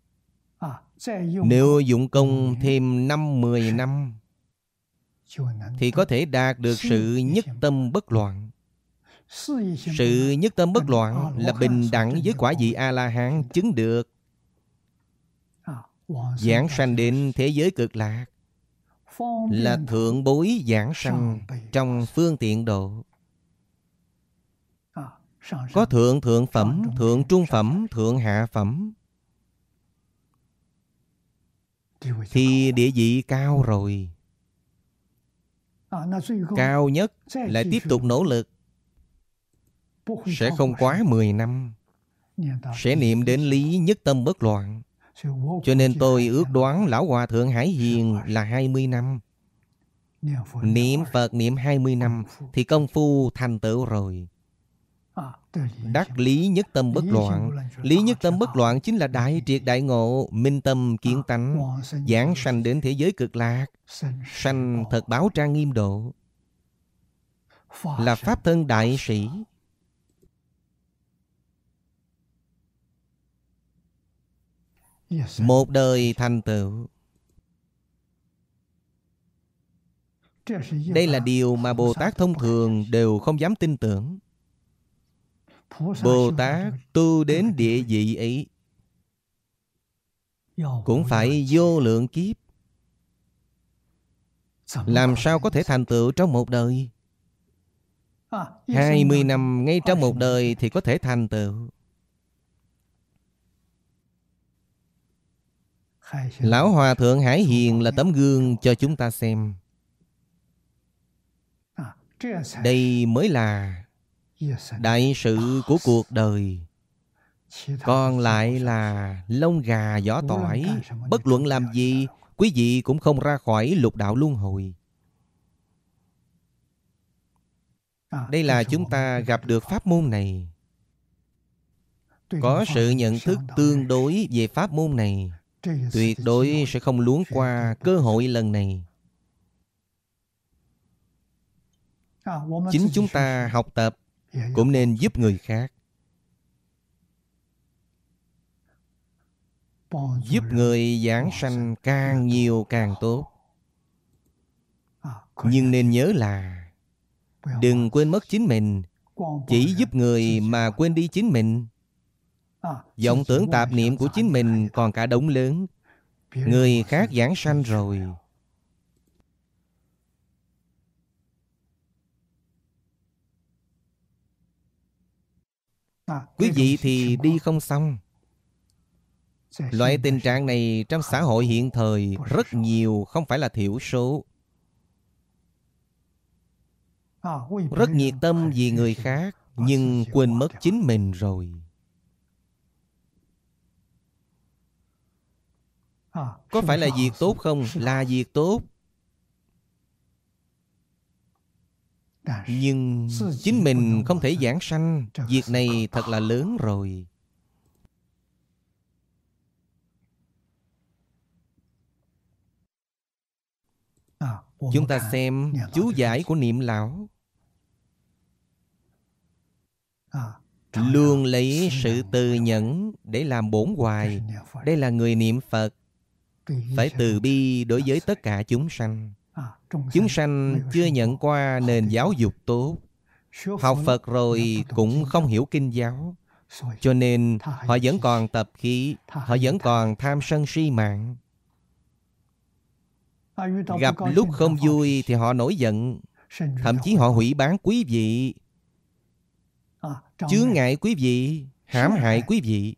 Nếu dụng công thêm năm mười năm thì có thể đạt được sự nhất tâm bất loạn. Sự nhất tâm bất loạn là bình đẳng với quả vị A-la-hán chứng được, giảng sanh đến thế giới Cực Lạc, là thượng bối giảng sanh trong phương tiện độ. Có thượng thượng phẩm, thượng trung phẩm, thượng hạ phẩm, thì địa vị cao rồi. Cao nhất lại tiếp tục nỗ lực, sẽ không quá mười năm, sẽ niệm đến lý nhất tâm bất loạn. Cho nên tôi ước đoán Lão Hòa Thượng Hải Hiền là hai mươi năm. Niệm Phật niệm hai mươi năm thì công phu thành tựu rồi. Đắc lý nhất tâm bất loạn. Lý nhất tâm bất loạn chính là đại triệt đại ngộ, minh tâm kiến tánh, giảng sanh đến thế giới Cực Lạc, sanh thật báo trang nghiêm độ, là pháp thân đại sĩ. Một đời thành tựu. Đây là điều mà Bồ Tát thông thường đều không dám tin tưởng. Bồ Tát tu đến địa vị ấy cũng phải vô lượng kiếp. Làm sao có thể thành tựu trong một đời? Hai mươi năm ngay trong một đời thì có thể thành tựu. Lão Hòa Thượng Hải Hiền là tấm gương cho chúng ta xem. Đây mới là đại sự của cuộc đời. Còn lại là lông gà vỏ tỏi. Bất luận làm gì, quý vị cũng không ra khỏi lục đạo luân hồi. Đây là chúng ta gặp được pháp môn này, có sự nhận thức tương đối về pháp môn này, tuyệt đối sẽ không luống qua cơ hội lần này. Chính chúng ta học tập cũng nên giúp người khác. Giúp người giảng sanh càng nhiều càng tốt. Nhưng nên nhớ là đừng quên mất chính mình. Chỉ giúp người mà quên đi chính mình. Vọng tưởng tạp niệm của chính mình còn cả đống lớn. Người khác giảng sanh rồi. Quý vị thì đi không xong. Loại tình trạng này trong xã hội hiện thời rất nhiều, không phải là thiểu số. Rất nhiệt tâm vì người khác, nhưng quên mất chính mình rồi. Có phải là việc tốt không? Là việc tốt. Nhưng chính mình không thể giảng sanh, việc này thật là lớn rồi. Chúng ta xem chú giải của Niệm Lão. Luôn lấy sự từ nhẫn để làm bổn hoài. Đây là người niệm Phật, phải từ bi đối với tất cả chúng sanh. Chúng sanh chưa nhận qua nền giáo dục tốt, học Phật rồi cũng không hiểu kinh giáo, cho nên họ vẫn còn tập khí, họ vẫn còn tham sân si mạng. Gặp lúc không vui thì họ nổi giận, thậm chí họ hủy bán quý vị, chướng ngại quý vị, hãm hại quý vị.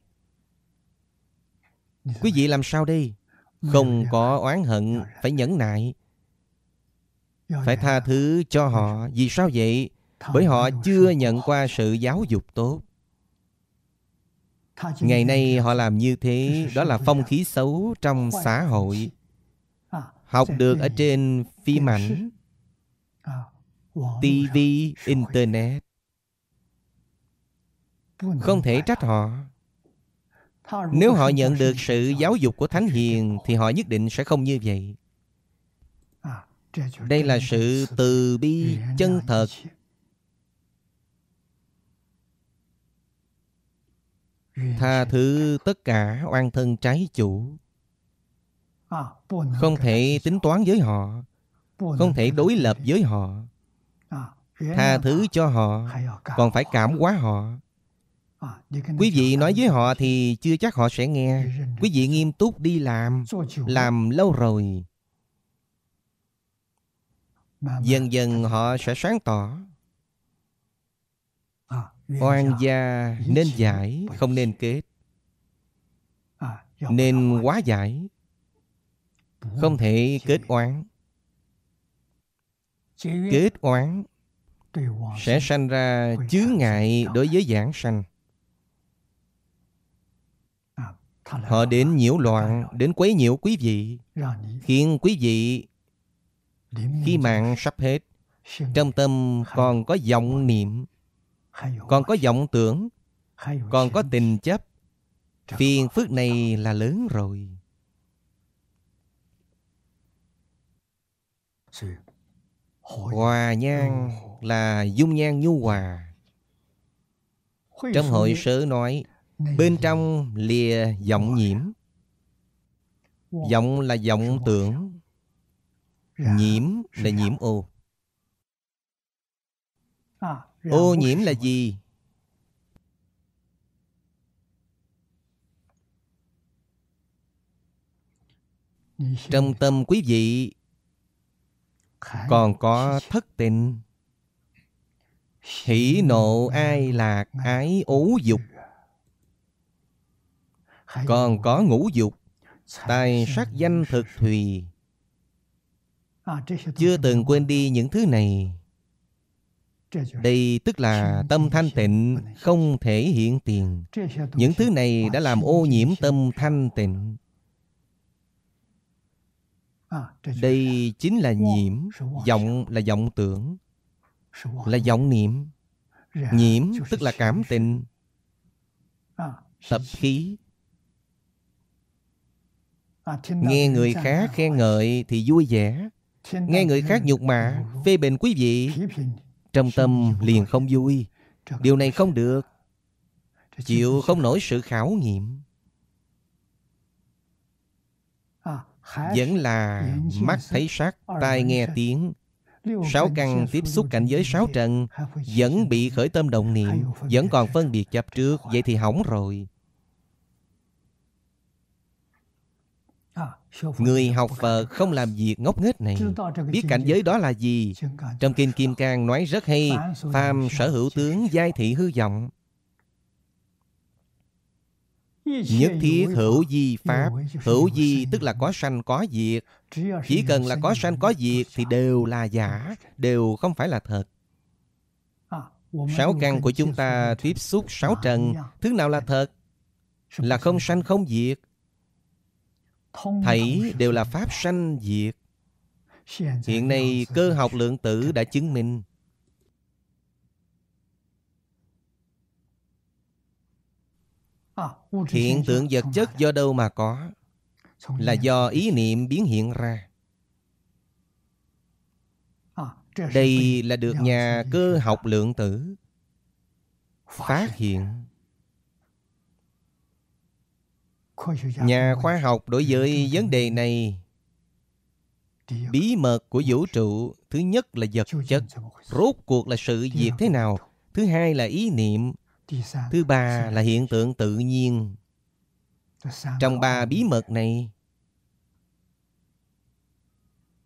Quý vị làm sao đây? Không có oán hận, phải nhẫn nại, phải tha thứ cho họ. Vì sao vậy? Bởi họ chưa nhận qua sự giáo dục tốt. Ngày nay họ làm như thế, đó là phong khí xấu trong xã hội. Học được ở trên phim ảnh, ti vi, internet. Không thể trách họ. Nếu họ nhận được sự giáo dục của Thánh Hiền thì họ nhất định sẽ không như vậy. Đây là sự từ bi chân thật. Tha thứ tất cả oan thân trái chủ. Không thể tính toán với họ, không thể đối lập với họ. Tha thứ cho họ, còn phải cảm hóa họ. Quý vị nói với họ thì chưa chắc họ sẽ nghe. Quý vị nghiêm túc đi làm, làm lâu rồi, dần dần họ sẽ sáng tỏ. Oan gia nên giải, không nên kết. Nên hóa giải, không thể kết oán. Kết oán sẽ sanh ra chướng ngại đối với giảng sanh. Họ đến nhiễu loạn, đến quấy nhiễu quý vị, khiến quý vị khi mạng sắp hết, trong tâm còn có vọng niệm, còn có vọng tưởng, còn có tình chấp. Phiền phức này là lớn rồi. Hòa nhang là dung nhan nhu hòa. Trong hội sớ nói, bên trong lìa vọng nhiễm. Vọng là vọng tưởng, nhiễm là nhiễm ô. Ô nhiễm là gì? Trong tâm quý vị còn có thất tình, hỉ nộ ai lạc ái ố dục, còn có ngũ dục, tài sắc danh thực thùy. Chưa từng quên đi những thứ này. Đây tức là tâm thanh tịnh không thể hiện tiền. Những thứ này đã làm ô nhiễm tâm thanh tịnh. Đây chính là nhiễm. Vọng là vọng tưởng, là vọng niệm. Nhiễm tức là cảm tình, tập khí. Nghe người khác khen ngợi thì vui vẻ, nghe người khác nhục mạ, phê bình quý vị, trong tâm liền không vui. Điều này không được. Chịu không nổi sự khảo nghiệm. Vẫn là mắt thấy sắc, tai nghe tiếng, sáu căn tiếp xúc cảnh giới sáu trần, vẫn bị khởi tâm động niệm, vẫn còn phân biệt chấp trước. Vậy thì hỏng rồi. Người học Phật không làm việc ngốc nghếch này, biết cảnh giới đó là gì. Trong Kinh Kim Cang nói rất hay: phàm sở hữu tướng, giai thị hư vọng. Nhất thiết hữu di pháp. Hữu di tức là có sanh có diệt. Chỉ cần là có sanh có diệt thì đều là giả, đều không phải là thật. Sáu căn của chúng ta tiếp xúc sáu trần, thứ nào là thật? Là không sanh không diệt. Thảy đều là pháp sanh diệt. Hiện nay cơ học lượng tử đã chứng minh. Hiện tượng vật chất do đâu mà có? Là do ý niệm biến hiện ra. Đây là được nhà cơ học lượng tử phát hiện. Nhà khoa học đối với vấn đề này, bí mật của vũ trụ, thứ nhất là vật chất, rốt cuộc là sự việc thế nào. Thứ hai là ý niệm. Thứ ba là hiện tượng tự nhiên. Trong ba bí mật này,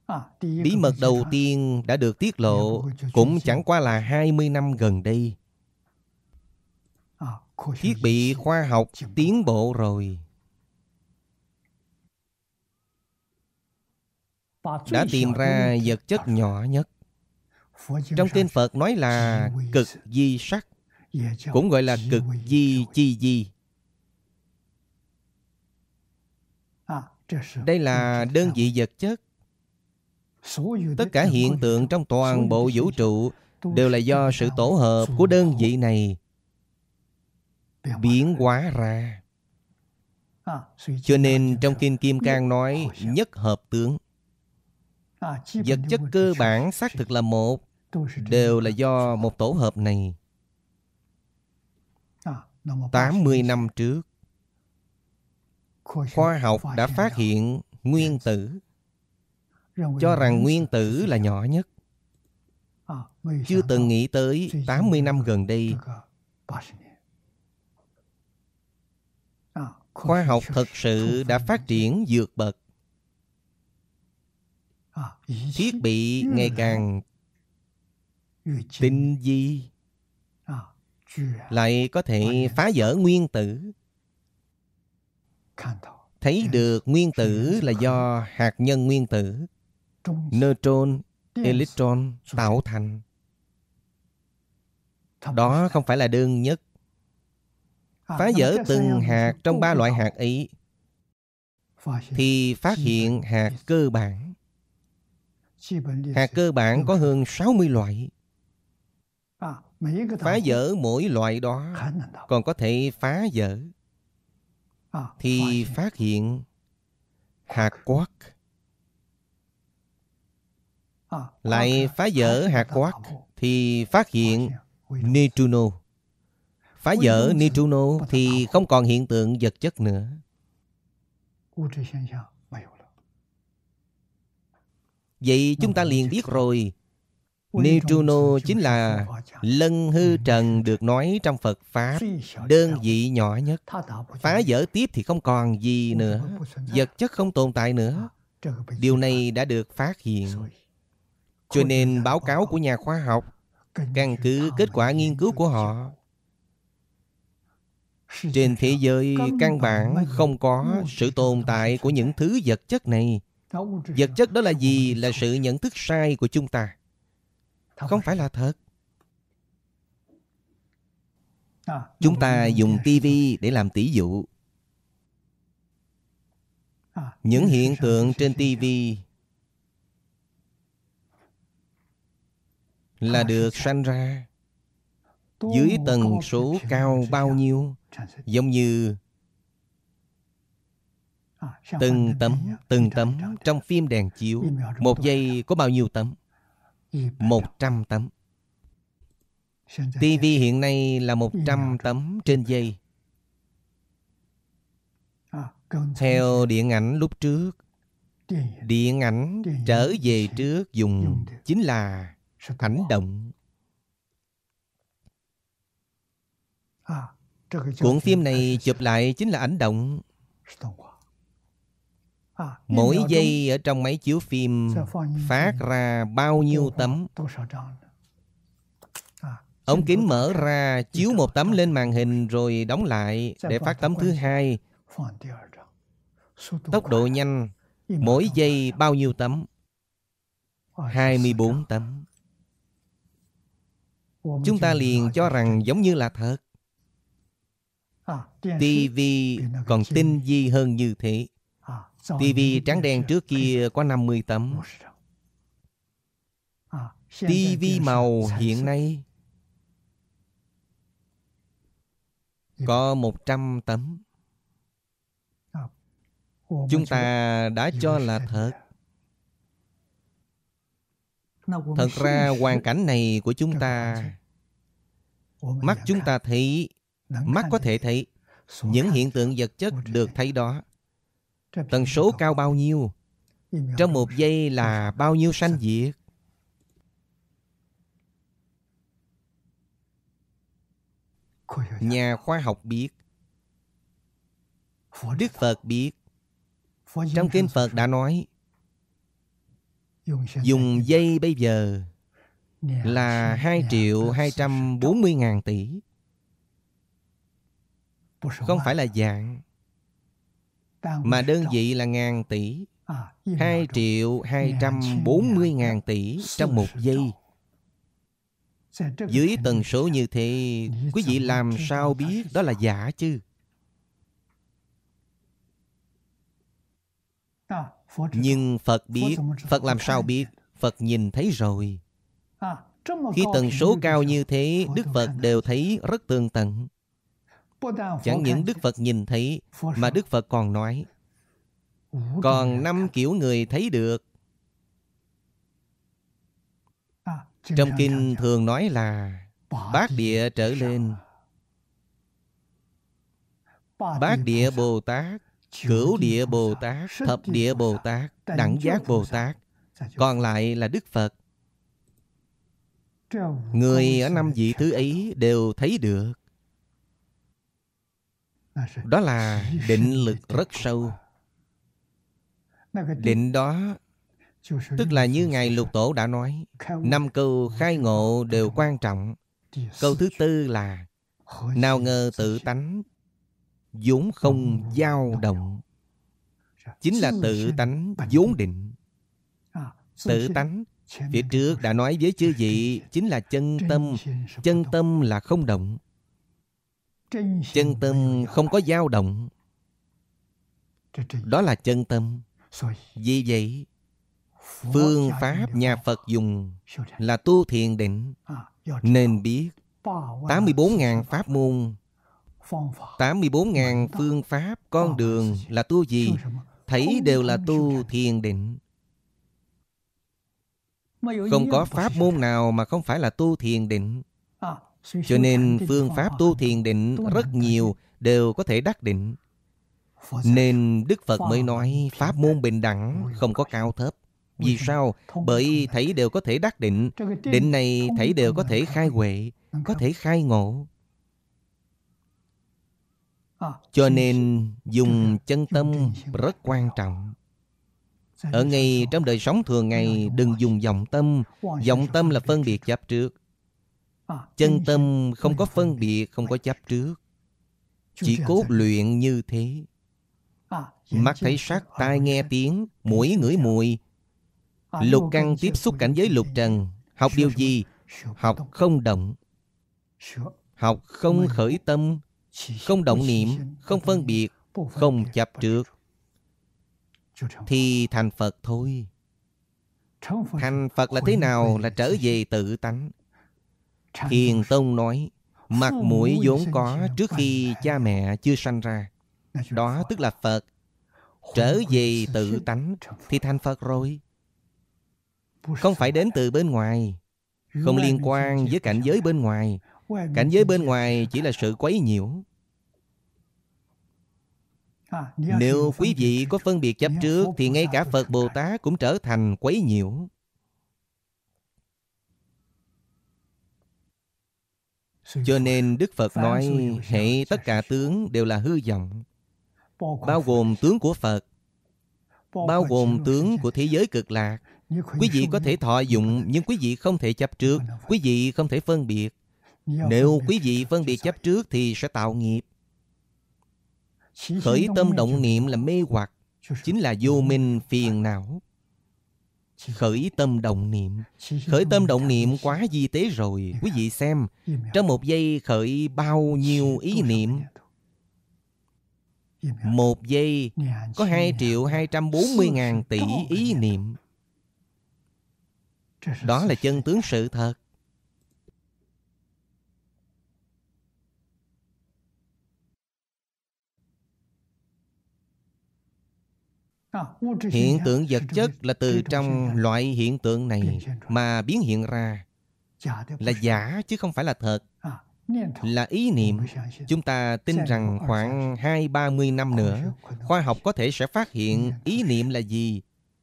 Bí mật đầu tiên đã được tiết lộ cũng chẳng qua là hai mươi năm gần đây. Thiết bị khoa học tiến bộ rồi, đã tìm ra vật chất nhỏ nhất. Trong kinh Phật nói là cực di sắc, cũng gọi là cực di chi di. Đây là đơn vị vật chất. Tất cả hiện tượng trong toàn bộ vũ trụ đều là do sự tổ hợp của đơn vị này biến hóa ra. Cho nên trong Kinh Kim Cang nói nhất hợp tướng. Vật chất cơ bản xác thực là một, đều là do một tổ hợp này. tám mươi năm trước, khoa học đã phát hiện nguyên tử, cho rằng nguyên tử là nhỏ nhất. Chưa từng nghĩ tới tám mươi năm gần đây, khoa học thật sự đã phát triển vượt bậc. Thiết bị ngày càng tinh vi, lại có thể phá vỡ nguyên tử. Thấy được nguyên tử là do hạt nhân nguyên tử, neutron, electron tạo thành. Đó không phải là đơn nhất. Phá vỡ từng hạt trong ba loại hạt ấy, thì phát hiện hạt cơ bản. Hạt cơ bản có hơn sáu mươi loại. Phá vỡ mỗi loại đó còn có thể phá vỡ, thì phát hiện hạt quark. Lại phá vỡ hạt quark thì phát hiện neutrino. Phá vỡ neutrino thì không còn hiện tượng vật chất nữa. Vậy chúng ta liền biết rồi, neutrino chính là lân hư trần được nói trong Phật Pháp, đơn vị nhỏ nhất. Phá vỡ tiếp thì không còn gì nữa, vật chất không tồn tại nữa. Điều này đã được phát hiện. Cho nên báo cáo của nhà khoa học căn cứ kết quả nghiên cứu của họ, trên thế giới căn bản không có sự tồn tại của những thứ vật chất này. Vật chất đó là gì? Là sự nhận thức sai của chúng ta, không phải là thật. Chúng ta dùng tivi để làm tỷ dụ. Những hiện tượng trên tivi là được sanh ra dưới tần số cao bao nhiêu, giống như từng tấm, từng tấm trong phim đèn chiếu. Một giây có bao nhiêu tấm? Một trăm tấm. tivi hiện nay là một trăm tấm trên giây. Theo điện ảnh lúc trước, điện ảnh trở về trước dùng chính là ảnh động. Cuộn phim này chụp lại chính là ảnh động. Mỗi giây ở trong máy chiếu phim phát ra bao nhiêu tấm. Ống kính mở ra, chiếu một tấm lên màn hình rồi đóng lại để phát tấm thứ hai. Tốc độ nhanh, mỗi giây bao nhiêu tấm? hai mươi bốn tấm. Chúng ta liền cho rằng giống như là thật. tivi còn tinh vi hơn như thế. tivi trắng đen trước kia có năm mươi tấm. tivi màu hiện nay có một trăm tấm. Chúng ta đã cho là thật. Thật ra hoàn cảnh này của chúng ta, mắt chúng ta thấy, mắt có thể thấy những hiện tượng vật chất được thấy đó. Tần số cao bao nhiêu? Trong một giây là bao nhiêu sanh diệt? Nhà khoa học biết, Đức Phật biết. Trong kinh Phật đã nói, Dùng giây bây giờ là hai triệu hai trăm bốn mươi ngàn tỷ. Không phải là vạn, mà đơn vị là ngàn tỷ. Hai triệu hai trăm bốn mươi ngàn tỷ trong một giây. Dưới tần số như thế, quý vị làm sao biết đó là giả chứ? Nhưng Phật biết. Phật làm sao biết? Phật nhìn thấy rồi. Khi tần số cao như thế, Đức Phật đều thấy rất tường tận. Chẳng những Đức Phật nhìn thấy, mà Đức Phật còn nói, còn năm kiểu người thấy được. Trong kinh thường nói là bát địa trở lên. Bát địa Bồ Tát, cửu địa Bồ Tát, thập địa Bồ Tát, đẳng giác Bồ Tát. Còn lại là Đức Phật. Người ở năm vị thứ ấy đều thấy được. Đó là định lực rất sâu. Định đó tức là như Ngài Lục Tổ đã nói, năm câu khai ngộ đều quan trọng. Câu thứ tư là nào ngờ tự tánh vốn không dao động. Chính là tự tánh vốn định. Tự tánh phía trước đã nói với chư vị, chính là chân tâm. Chân tâm là không động. Chân tâm không có dao động. Đó là chân tâm. Vì vậy, phương pháp nhà Phật dùng là tu thiền định. Nên biết tám mươi bốn ngàn pháp môn, tám mươi bốn ngàn phương pháp, con đường là tu gì? Thấy đều là tu thiền định. Không có pháp môn nào mà không phải là tu thiền định. Cho nên phương pháp tu thiền định rất nhiều, đều có thể đắc định. Nên Đức Phật mới nói pháp môn bình đẳng, không có cao thấp. Vì sao? Bởi thấy đều có thể đắc định. Định này thấy đều có thể khai huệ, có thể khai ngộ. Cho nên dùng chân tâm rất quan trọng. Ở ngay trong đời sống thường ngày, đừng dùng vọng tâm. Vọng tâm là phân biệt chấp trước. Chân tâm không có phân biệt, không có chấp trước. Chỉ cốt luyện như thế. Mắt thấy sắc, tai nghe tiếng, mũi ngửi mùi. Lục căn tiếp xúc cảnh giới lục trần. Học điều gì? Học không động. Học không khởi tâm, không động niệm, không phân biệt, không chấp trước. Thì thành Phật thôi. Thành Phật là thế nào? Là trở về tự tánh. Thiền Tông nói, mặt mũi vốn có trước khi cha mẹ chưa sanh ra. Đó tức là Phật. Trở về tự tánh thì thành Phật rồi. Không phải đến từ bên ngoài. Không liên quan với cảnh giới bên ngoài. Cảnh giới bên ngoài chỉ là sự quấy nhiễu. Nếu quý vị có phân biệt chấp trước thì ngay cả Phật Bồ Tát cũng trở thành quấy nhiễu. Cho nên Đức Phật nói hệ tất cả tướng đều là hư vọng. Bao gồm tướng của Phật, bao gồm tướng của thế giới cực lạc. Quý vị có thể thọ dụng, nhưng quý vị không thể chấp trước. Quý vị không thể phân biệt. Nếu quý vị phân biệt chấp trước thì sẽ tạo nghiệp. Khởi tâm động niệm là mê hoặc, chính là vô minh phiền não. Khởi tâm động niệm. Khởi tâm động niệm quá vi tế rồi. Quý vị xem, trong một giây khởi bao nhiêu ý niệm? Một giây có hai triệu hai trăm bốn mươi ngàn tỷ ý niệm. Đó là chân tướng sự thật. Hiện tượng vật chất là từ trong loại hiện tượng này mà biến hiện ra. Là giả chứ không phải là thật. Là ý niệm. Chúng ta tin rằng khoảng hai ba mươi năm nữa, khoa học có thể sẽ phát hiện ý niệm là gì.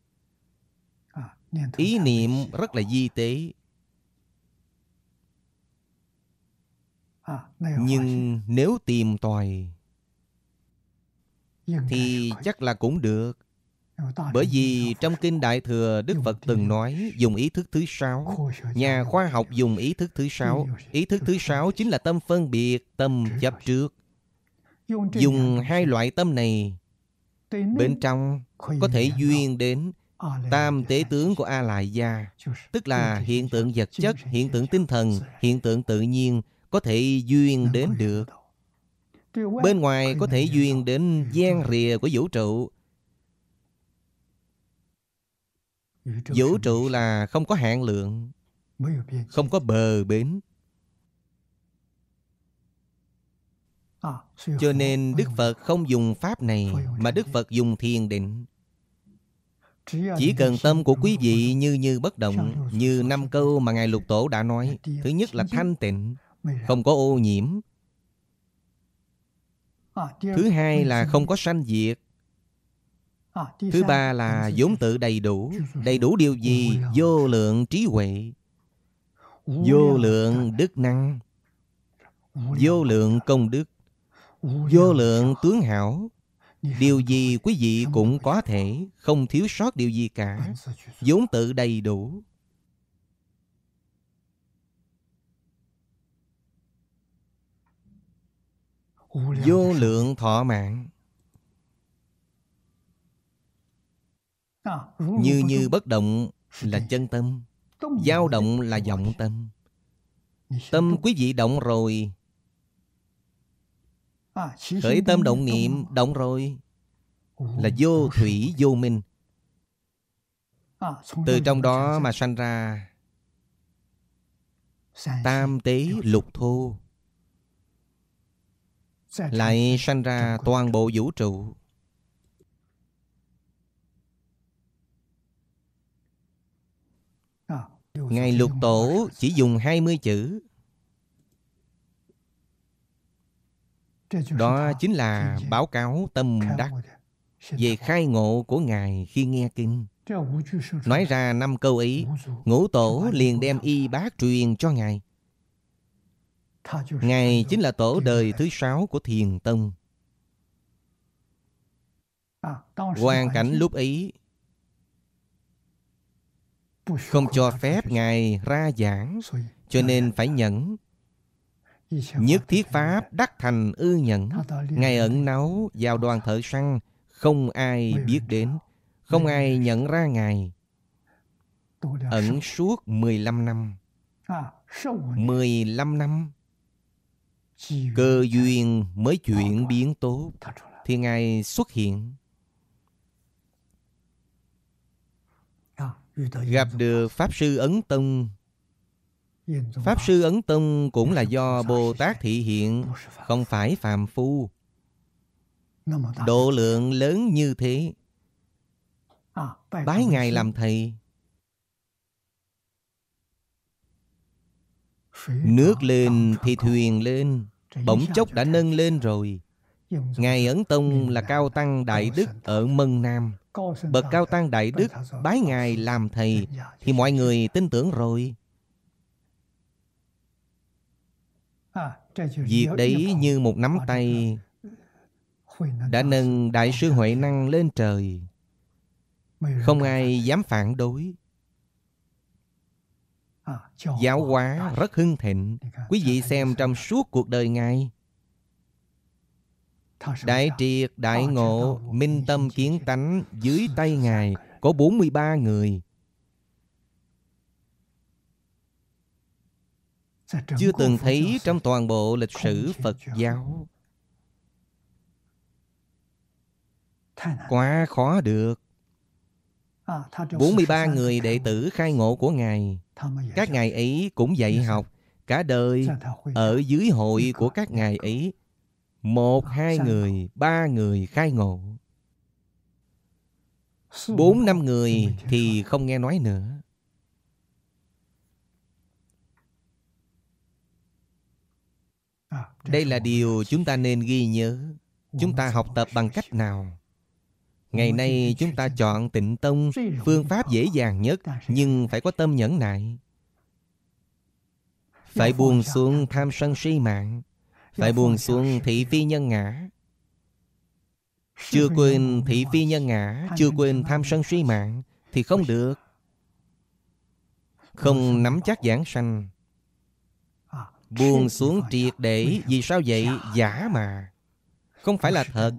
Ý niệm rất là vi tế. Nhưng nếu tìm tòi thì chắc là cũng được. Bởi vì trong Kinh Đại Thừa, Đức Phật từng nói dùng ý thức thứ sáu. Nhà khoa học dùng ý thức thứ sáu. Ý thức thứ sáu chính là tâm phân biệt, tâm chấp trước. Dùng hai loại tâm này, bên trong có thể duyên đến tam tế tướng của A Lại Gia, tức là hiện tượng vật chất, hiện tượng tinh thần, hiện tượng tự nhiên, có thể duyên đến được. Bên ngoài có thể duyên đến gian rìa của vũ trụ. Vũ trụ là không có hạn lượng, không có bờ bến. Cho nên Đức Phật không dùng pháp này, mà Đức Phật dùng thiền định. Chỉ cần tâm của quý vị như như bất động, như năm câu mà Ngài Lục Tổ đã nói. Thứ nhất là thanh tịnh, không có ô nhiễm. Thứ hai là không có sanh diệt. Thứ ba là vốn tự đầy đủ. Đầy đủ điều gì? Vô lượng trí huệ, vô lượng đức năng, vô lượng công đức, vô lượng tướng hảo. Điều gì quý vị cũng có thể, không thiếu sót điều gì cả. Vốn tự đầy đủ. Vô lượng thọ mạng. Như như bất động là chân tâm, dao động là vọng tâm. Tâm quý vị động rồi, khởi tâm động niệm động rồi, là vô thủy vô minh. Từ trong đó mà sanh ra tam tế lục thô, lại sanh ra toàn bộ vũ trụ. Ngài Lục Tổ chỉ dùng hai mươi chữ. Đó chính là báo cáo tâm đắc về khai ngộ của Ngài khi nghe Kinh. Nói ra năm câu ấy, Ngũ Tổ liền đem y bát truyền cho Ngài. Ngài chính là tổ đời thứ sáu của Thiền Tông. Hoàn cảnh lúc ấy không cho phép Ngài ra giảng, cho nên phải nhẫn. Nhất thiết pháp đắc thành ư nhẫn. Ngài ẩn náu vào đoàn thợ săn, không ai biết đến, không ai nhận ra Ngài. Ẩn suốt mười lăm năm. mười lăm năm cơ duyên mới chuyển biến tốt, thì Ngài xuất hiện. Gặp được Pháp Sư Ấn Tông. Pháp Sư Ấn Tông cũng là do Bồ Tát thị hiện, không phải phàm phu. Độ lượng lớn như thế, bái Ngài làm thầy. Nước lên thì thuyền lên, bỗng chốc đã nâng lên rồi. Ngài Ấn Tông là cao tăng đại đức ở Mân Nam. Bậc cao tăng đại đức bái Ngài làm thầy, thì mọi người tin tưởng rồi. Việc đấy như một nắm tay đã nâng Đại sư Huệ Năng lên trời, không ai dám phản đối. Giáo hóa rất hưng thịnh. Quý vị xem trong suốt cuộc đời Ngài, đại triệt đại ngộ, minh tâm kiến tánh, dưới tay Ngài có bốn mươi ba người. Chưa từng thấy trong toàn bộ lịch sử Phật giáo. Quá khó được. bốn mươi ba người đệ tử khai ngộ của Ngài, các ngài ấy cũng dạy học cả đời ở dưới hội của các ngài ấy. Một, hai người, ba người khai ngộ. Bốn, năm người thì không nghe nói nữa. Đây là điều chúng ta nên ghi nhớ. Chúng ta học tập bằng cách nào? Ngày nay chúng ta chọn Tịnh Tông, phương pháp dễ dàng nhất, nhưng phải có tâm nhẫn nại. Phải buông xuống tham sân si mạng, phải buông xuống thị phi nhân ngã. chưa quên thị phi nhân ngã, chưa quên tham sân si mạng thì không được. Không nắm chắc giảng sanh, buông xuống triệt để. Vì sao vậy? Giả mà, không phải là thật.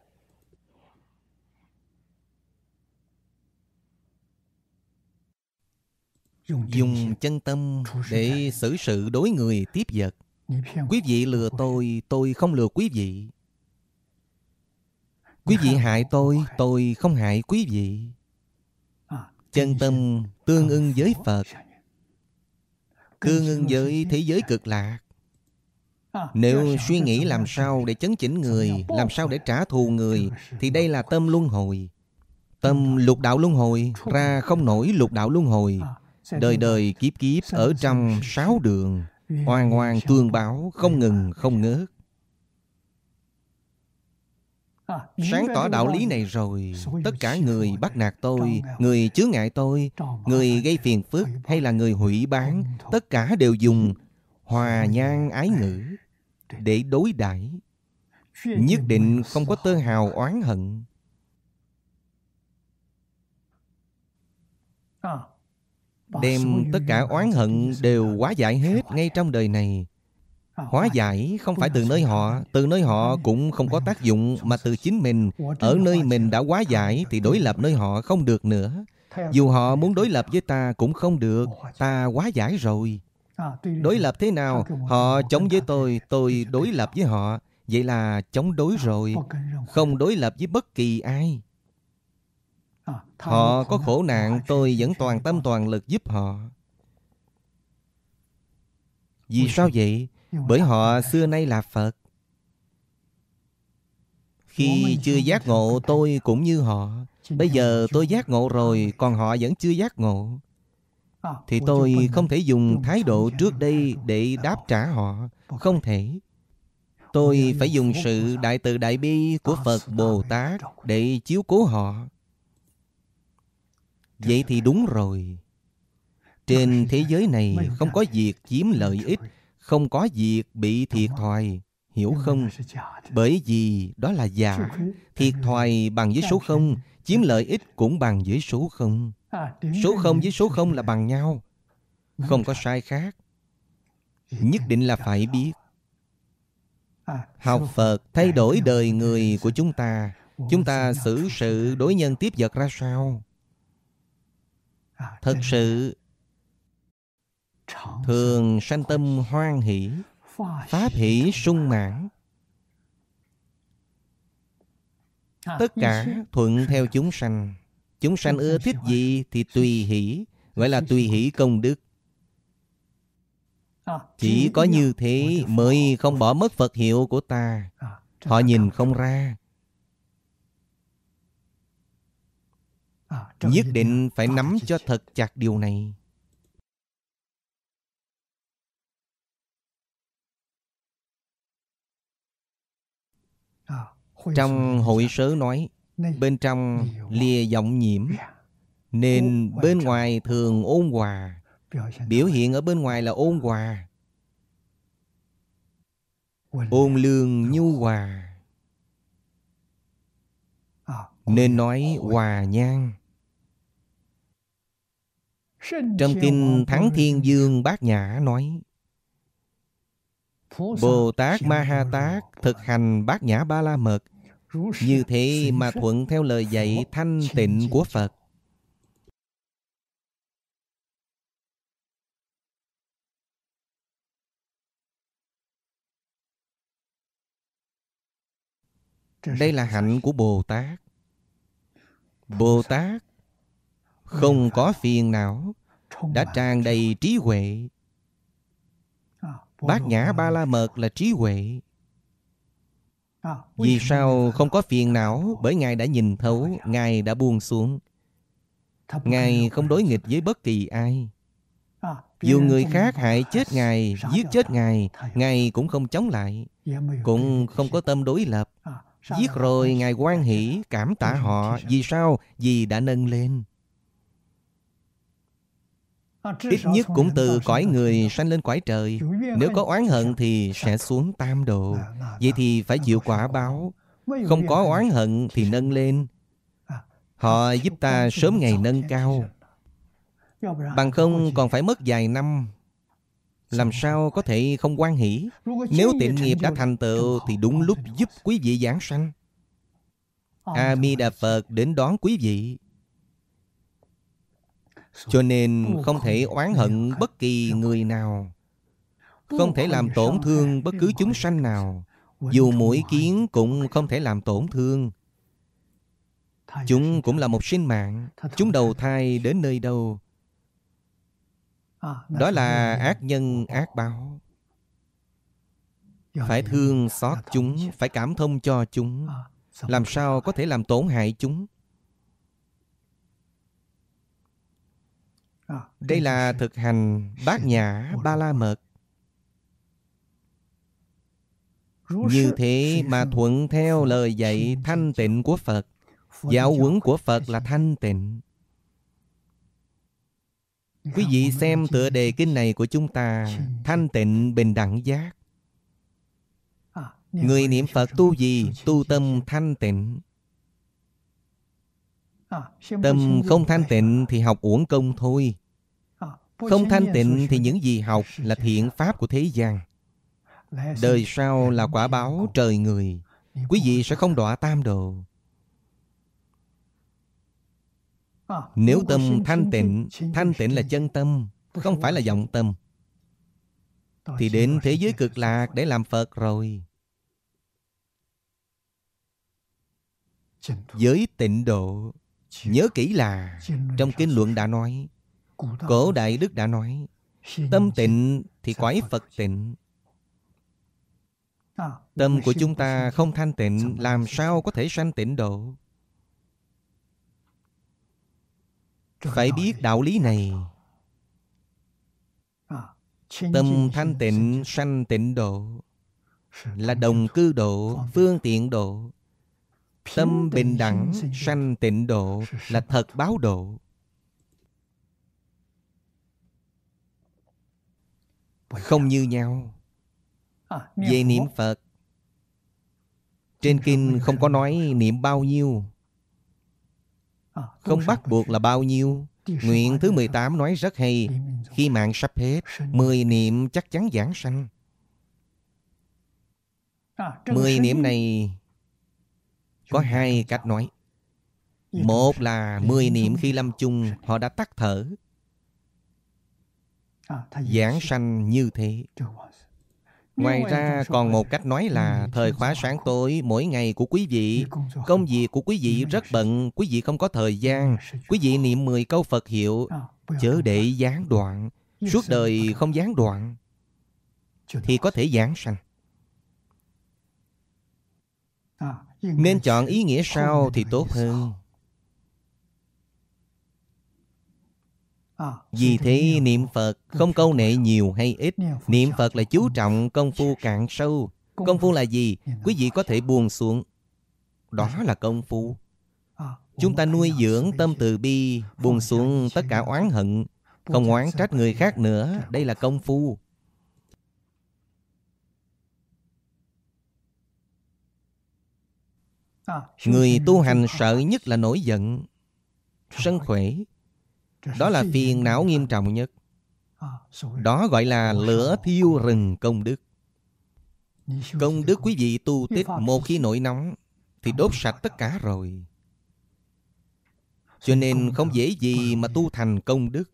Dùng chân tâm để xử sự đối người tiếp vật. Quý vị lừa tôi, tôi không lừa quý vị. Quý vị hại tôi, tôi không hại quý vị. Chân tâm tương ưng với Phật, tương ưng với thế giới cực lạc. Nếu suy nghĩ làm sao để chấn chỉnh người, làm sao để trả thù người, thì đây là tâm luân hồi. Tâm lục đạo luân hồi, ra không nổi lục đạo luân hồi. Đời đời kiếp kiếp ở trong sáu đường, oan oan tương báo, không ngừng không ngớt. Sáng tỏ đạo lý này rồi, tất cả người bắt nạt tôi, người chướng ngại tôi, người gây phiền phức hay là người hủy bán, tất cả đều dùng hòa nhan ái ngữ để đối đãi. Nhất định không có tơ hào oán hận. Đem tất cả oán hận đều hóa giải hết ngay trong đời này. Hóa giải không phải từ nơi họ, từ nơi họ cũng không có tác dụng, mà từ chính mình. Ở nơi mình đã hóa giải thì đối lập nơi họ không được nữa. Dù họ muốn đối lập với ta cũng không được, ta hóa giải rồi. Đối lập thế nào? Họ chống với tôi, tôi đối lập với họ. Vậy là chống đối rồi. Không đối lập với bất kỳ ai. Họ có khổ nạn, tôi vẫn toàn tâm toàn lực giúp họ. Vì sao vậy? Bởi họ xưa nay là Phật. Khi chưa giác ngộ tôi cũng như họ. Bây giờ tôi giác ngộ rồi, còn họ vẫn chưa giác ngộ, thì tôi không thể dùng thái độ trước đây để đáp trả họ. Không thể. Tôi phải dùng sự đại từ đại bi của Phật Bồ Tát để chiếu cố họ. Vậy thì đúng rồi. Trên thế giới này không có việc chiếm lợi ích, không có việc bị thiệt thòi. Hiểu không? Bởi vì đó là giả. Thiệt thòi bằng với số không, chiếm lợi ích cũng bằng với số không. Số không với số không là bằng nhau, không có sai khác. Nhất định là phải biết. Học Phật thay đổi đời người của chúng ta. Chúng ta xử sự đối nhân tiếp vật ra sao? Thật sự thường sanh tâm hoan hỷ, pháp hỷ sung mãn. Tất cả thuận theo chúng sanh. Chúng sanh ưa thích gì thì tùy hỷ, gọi là tùy hỷ công đức. Chỉ có như thế mới không bỏ mất Phật hiệu của ta. Họ nhìn không ra. Nhất định phải nắm cho thật chặt điều này. Trong hội sớ nói, bên trong lìa vọng nhiễm, nên bên ngoài thường ôn hòa. Biểu hiện ở bên ngoài là ôn hòa, ôn lương nhu hòa, nên nói hòa nhan. Trong kinh Thắng Thiên Dương Bát Nhã nói, Bồ Tát Ma Ha Tát thực hành Bát Nhã Ba La Mật, như thế mà thuận theo lời dạy thanh tịnh của Phật. Đây là hạnh của Bồ Tát. Bồ Tát không có phiền não, đã tràn đầy trí huệ. Bát Nhã Ba La Mật là trí huệ. Vì sao không có phiền não? Bởi Ngài đã nhìn thấu, Ngài đã buông xuống. Ngài không đối nghịch với bất kỳ ai. Dù người khác hại chết Ngài, giết chết Ngài, Ngài cũng không chống lại, cũng không có tâm đối lập. Giết rồi Ngài hoan hỷ, cảm tạ họ. Vì sao? Vì đã nâng lên. Ít nhất cũng từ cõi người sanh lên cõi trời. Nếu có oán hận thì sẽ xuống tam độ. Vậy thì phải chịu quả báo. Không có oán hận thì nâng lên. Họ giúp ta sớm ngày nâng cao. Bằng không còn phải mất vài năm, làm sao có thể không hoan hỷ. Nếu tịnh nghiệp đã thành tựu thì đúng lúc giúp quý vị giảng sanh. A Di Đà Phật đến đón quý vị. Cho nên không thể oán hận bất kỳ người nào, không thể làm tổn thương bất cứ chúng sanh nào. Dù muỗi kiến cũng không thể làm tổn thương. Chúng cũng là một sinh mạng. Chúng đầu thai đến nơi đâu, đó là ác nhân ác báo. Phải thương xót chúng, phải cảm thông cho chúng. Làm sao có thể làm tổn hại chúng? Đây là thực hành Bát Nhã Ba La Mật. Như thế mà thuận theo lời dạy thanh tịnh của Phật. Giáo huấn của Phật là thanh tịnh. Quý vị xem tựa đề kinh này của chúng ta, thanh tịnh bình đẳng giác. Người niệm Phật tu gì? Tu tâm thanh tịnh. Tâm không thanh tịnh thì học uổng công thôi. Không thanh tịnh thì những gì học là thiện pháp của thế gian. Đời sau là quả báo trời người. Quý vị sẽ không đọa tam đồ. Nếu tâm thanh tịnh, thanh tịnh là chân tâm, không phải là vọng tâm, thì đến thế giới cực lạc để làm Phật rồi. Giới tịnh độ, nhớ kỹ là trong kinh luận đã nói, cổ đại đức đã nói, tâm tịnh thì cõi Phật tịnh. Tâm của chúng ta không thanh tịnh, làm sao có thể sanh tịnh độ? Phải biết đạo lý này. Tâm thanh tịnh sanh tịnh độ, là đồng cư độ, phương tiện độ. Tâm bình đẳng sanh tịnh độ, là thật báo độ. Không như nhau. Về niệm Phật, trên kinh không có nói niệm bao nhiêu, không bắt buộc là bao nhiêu. Nguyện thứ mười tám nói rất hay. Khi mạng sắp hết, mười niệm chắc chắn giảng sanh. Mười niệm này có hai cách nói. Một là mười niệm khi lâm chung họ đã tắt thở, giảng sanh như thế. Ngoài ra còn một cách nói là thời khóa sáng tối mỗi ngày của quý vị, công việc của quý vị rất bận, quý vị không có thời gian, quý vị niệm mười câu Phật hiệu, chớ để gián đoạn, suốt đời không gián đoạn, thì có thể giảng sanh. Nên chọn ý nghĩa sau thì tốt hơn. Vì thế niệm Phật không câu nệ nhiều hay ít. Niệm Phật là chú trọng công phu cạn sâu. Công phu là gì? Quý vị có thể buông xuống, đó là công phu. Chúng ta nuôi dưỡng tâm từ bi, buông xuống tất cả oán hận, không oán trách người khác nữa. Đây là công phu. Người tu hành sợ nhất là nổi giận, sân khỏe. Đó là phiền não nghiêm trọng nhất. Đó gọi là lửa thiêu rừng công đức. Công đức quý vị tu tích một khi nổi nóng thì đốt sạch tất cả rồi. Cho nên không dễ gì mà tu thành công đức.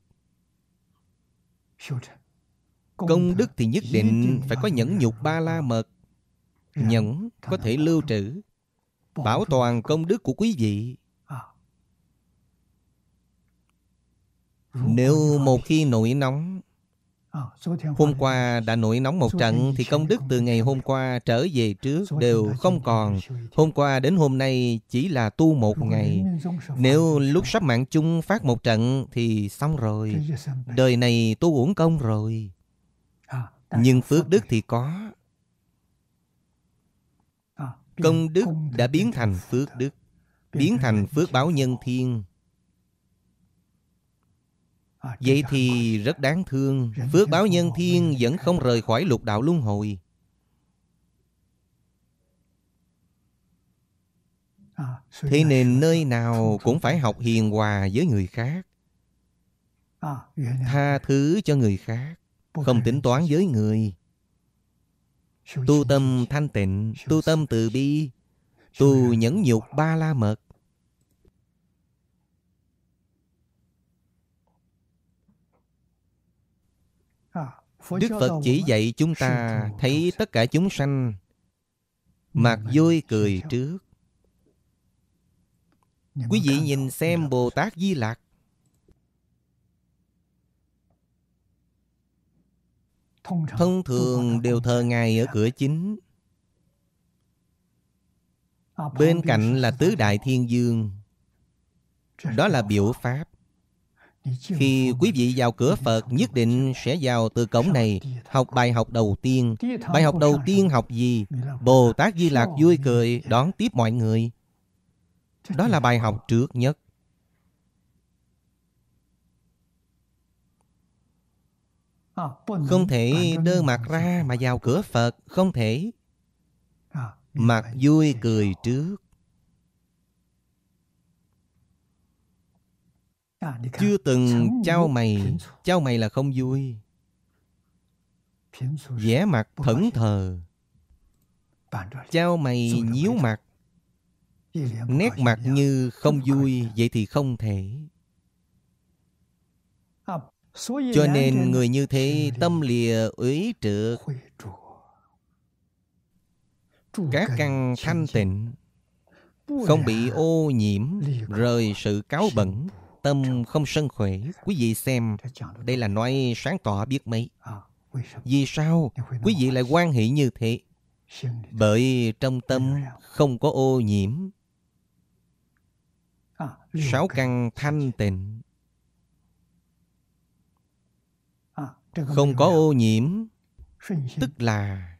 Công đức thì nhất định phải có nhẫn nhục ba la mật. Nhẫn có thể lưu trữ, bảo toàn công đức của quý vị. Nếu một khi nổi nóng, hôm qua đã nổi nóng một trận, thì công đức từ ngày hôm qua trở về trước đều không còn. Hôm qua đến hôm nay chỉ là tu một ngày. Nếu lúc sắp mạng chung phát một trận thì xong rồi. Đời này tu uổng công rồi. Nhưng phước đức thì có. Công đức đã biến thành phước đức, biến thành phước báo nhân thiên. Vậy thì rất đáng thương. Phước báo nhân thiên vẫn không rời khỏi lục đạo luân hồi. Thế nên nơi nào cũng phải học hiền hòa với người khác, tha thứ cho người khác, không tính toán với người. Tu tâm thanh tịnh, tu tâm từ bi, tu nhẫn nhục ba la mật. Đức Phật chỉ dạy chúng ta thấy tất cả chúng sanh mặt vui cười trước. Quý vị nhìn xem Bồ Tát Di Lặc, thông thường đều thờ Ngài ở cửa chính. Bên cạnh là tứ đại thiên dương. Đó là biểu pháp. Khi quý vị vào cửa Phật, nhất định sẽ vào từ cổng này, học bài học đầu tiên. Bài học đầu tiên học gì? Bồ Tát Di Lặc vui cười đón tiếp mọi người. Đó là bài học trước nhất. Không thể đơ mặt ra mà vào cửa Phật. Không thể. Mặt vui cười trước. Chưa từng trao mày. Trao mày là không vui. Vẻ mặt thẫn thờ. Trao mày nhíu mặt, nét mặt như không vui, vậy thì không thể. Cho nên người như thế tâm lìa uế trượt, các căn thanh tịnh, không bị ô nhiễm, rời sự cáu bẩn, tâm không sân khỏe. Quý vị xem, đây là nói sáng tỏ biết mấy. Vì sao quý vị lại hoan hỷ như thế? Bởi trong tâm không có ô nhiễm. Sáu căn thanh tịnh, không có ô nhiễm, tức là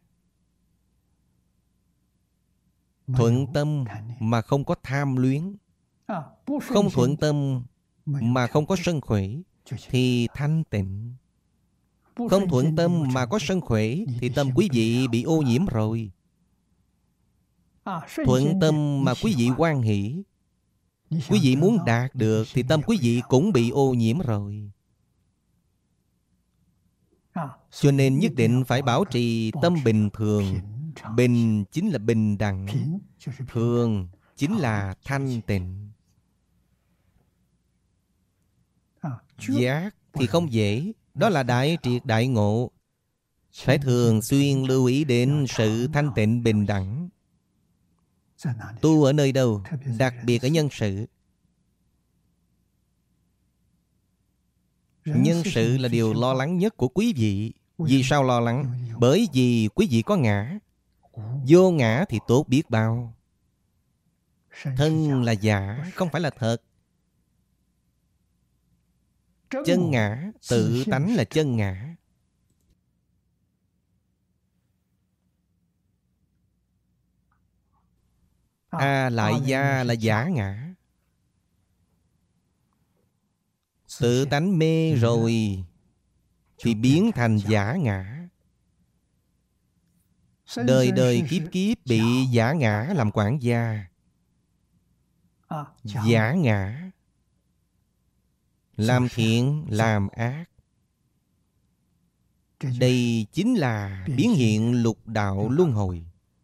thuận tâm mà không có tham luyến, không thuận tâm mà không có sân khỏe thì thanh tịnh. Không thuận tâm mà có sân khỏe thì tâm quý vị bị ô nhiễm rồi. Thuận tâm mà quý vị hoan hỷ, quý vị muốn đạt được thì tâm quý vị cũng bị ô nhiễm rồi. Cho nên nhất định phải bảo trì tâm bình thường. Bình chính là bình đẳng, thường chính là thanh tịnh. Giác thì không dễ. Đó là đại triệt đại ngộ. Phải thường xuyên lưu ý đến sự thanh tịnh bình đẳng. Tu ở nơi đâu? Đặc biệt ở nhân sự. Nhân sự là điều lo lắng nhất của quý vị. Vì sao lo lắng? Bởi vì quý vị có ngã. Vô ngã thì tốt biết bao. Thân là giả, không phải là thật. Chân ngã, tự tánh là chân ngã. A lại gia là giả ngã. Tự tánh mê rồi thì biến thành giả ngã. Đời đời kiếp kiếp bị giả ngã làm quản gia. Giả ngã, làm thiện, làm ác. Đây chính là biến hiện lục đạo luân hồi.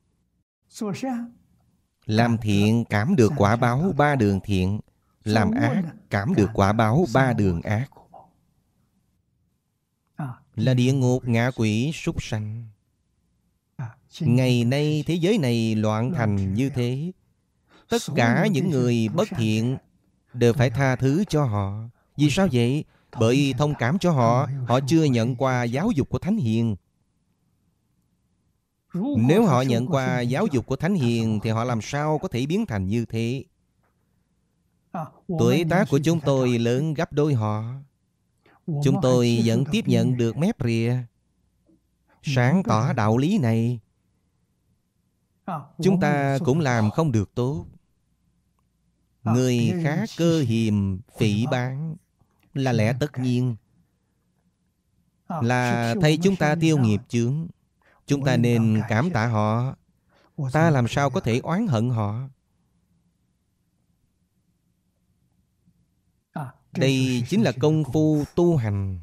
Làm thiện cảm được quả báo ba đường thiện, làm ác cảm được quả báo ba đường ác. Là địa ngục, ngạ quỷ, súc sanh. Ngày nay thế giới này loạn thành như thế. Tất cả những người bất thiện đều phải tha thứ cho họ. Vì sao vậy? Bởi thông cảm cho họ, họ chưa nhận qua giáo dục của Thánh Hiền. Nếu họ nhận qua giáo dục của Thánh Hiền thì họ làm sao có thể biến thành như thế? Tuổi tác của chúng tôi lớn gấp đôi họ. Chúng tôi vẫn tiếp nhận được mép rìa, sáng tỏ đạo lý này. Chúng ta cũng làm không được tốt. Người khác cơ hiềm, phỉ báng là lẽ tất nhiên. Là thay chúng ta tiêu nghiệp chướng. Chúng ta nên cảm tạ họ. Ta làm sao có thể oán hận họ? Đây chính là công phu tu hành.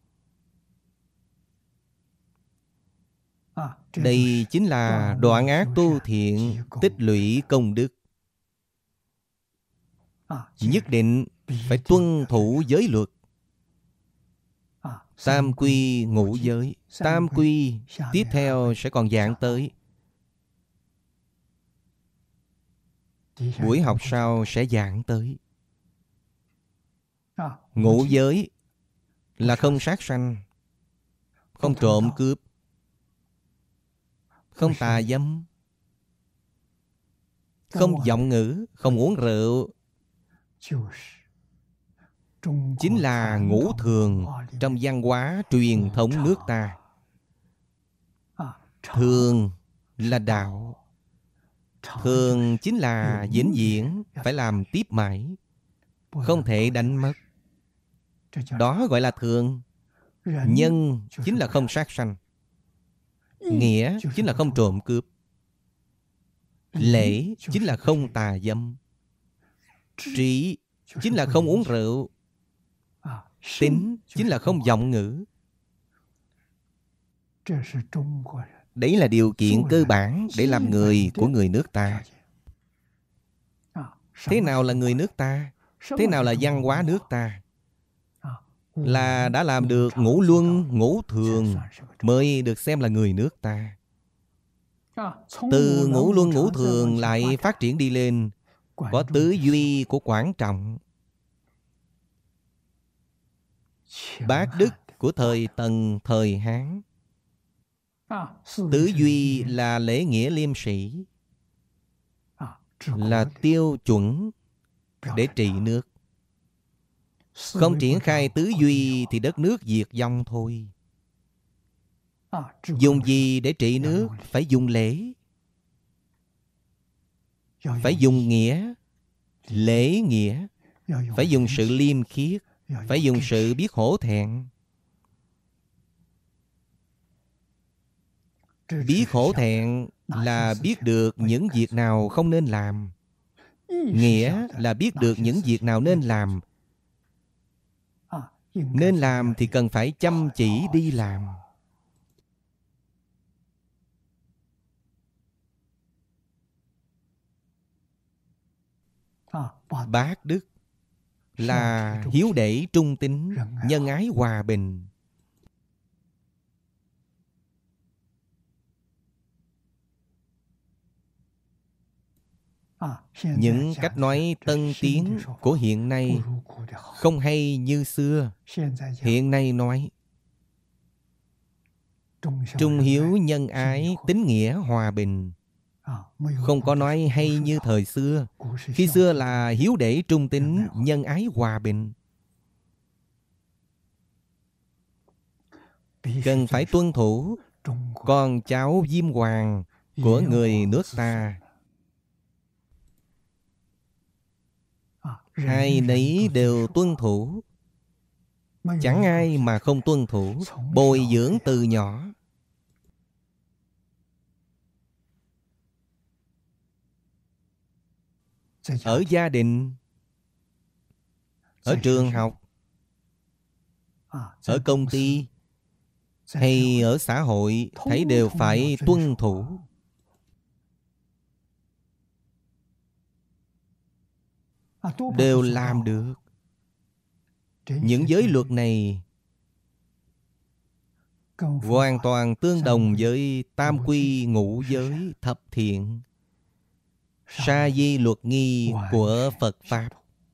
Đây chính là đoạn ác tu thiện, tích lũy công đức. Nhất định phải tuân thủ giới luật. Tam quy ngũ giới. Tam quy tiếp theo sẽ còn giảng tới. Buổi học sau sẽ giảng tới. Ngũ giới là không sát sanh, không trộm cướp, không tà dâm, không vọng ngữ, không uống rượu. Chính là ngũ thường trong văn hóa truyền thống nước ta. Thường là đạo. Thường chính là vĩnh viễn, phải làm tiếp mãi, không thể đánh mất. Đó gọi là thường. Nhân chính là không sát sanh. Nghĩa chính là không trộm cướp. Lễ chính là không tà dâm. Trí chính là không uống rượu. Tín chính là không vọng ngữ. Đấy là điều kiện cơ bản để làm người của người nước ta. Thế nào là người nước ta? Thế nào là văn hóa nước ta? Là đã làm được ngũ luân, ngũ thường mới được xem là người nước ta. Từ ngũ luân ngũ thường lại phát triển đi lên, có tứ duy của Quảng Trọng, bát đức của thời Tần, thời Hán. Tứ duy là lễ nghĩa liêm sĩ, là tiêu chuẩn để trị nước. Không triển khai tứ duy thì đất nước diệt vong thôi. Dùng gì để trị nước? Phải dùng lễ, phải dùng nghĩa, lễ nghĩa, phải dùng sự liêm khiết, phải dùng sự biết hổ thẹn. Biết hổ thẹn là biết được những việc nào không nên làm. Nghĩa là biết được những việc nào nên làm. Nên làm thì cần phải chăm chỉ đi làm. Bát đức là hiếu đệ trung tín, nhân ái hòa bình. Những cách nói tân tiến của hiện nay không hay như xưa. Hiện nay nói trung hiếu, nhân ái, tín nghĩa, hòa bình. Không có nói hay như thời xưa. Khi xưa là hiếu đệ trung tín, nhân ái hòa bình. Cần phải tuân thủ. Con cháu Diêm Hoàng của người nước ta, ai nấy đều tuân thủ. Chẳng ai mà không tuân thủ. Bồi dưỡng từ nhỏ. Ở gia đình, ở trường học, ở công ty hay ở xã hội, thấy đều phải tuân thủ. Đều làm được. Những giới luật này hoàn toàn tương đồng với tam quy ngũ giới thập thiện, sa di luật nghi của Phật Pháp.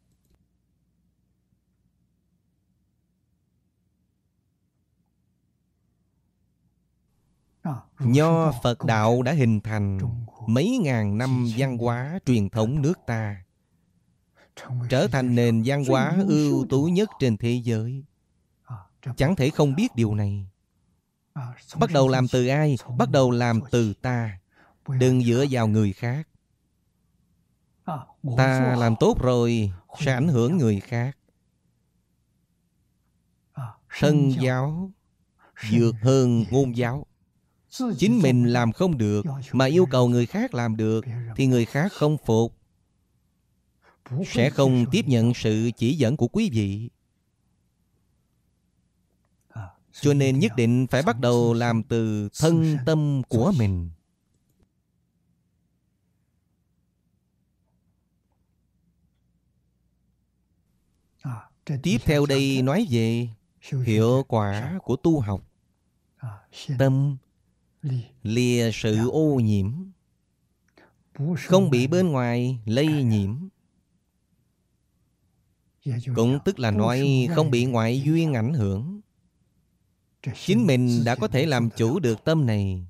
Nho Phật đạo đã hình thành mấy ngàn năm văn hóa truyền thống nước ta, trở thành nền văn hóa ưu tú nhất trên thế giới. Chẳng thể không biết điều này. Bắt đầu làm từ ai? Bắt đầu làm từ ta. Đừng dựa vào người khác. Ta làm tốt rồi sẽ ảnh hưởng người khác. Thân giáo vượt hơn ngôn giáo. Chính mình làm không được mà yêu cầu người khác làm được thì người khác không phục. sẽ không tiếp nhận sự chỉ dẫn của quý vị. Cho nên nhất định phải bắt đầu làm từ thân tâm của mình. Tiếp theo đây nói về hiệu quả của tu học. Tâm lìa sự ô nhiễm, không bị bên ngoài lây nhiễm. Cũng tức là nói không bị ngoại duyên ảnh hưởng. Chính mình đã có thể làm chủ được tâm này.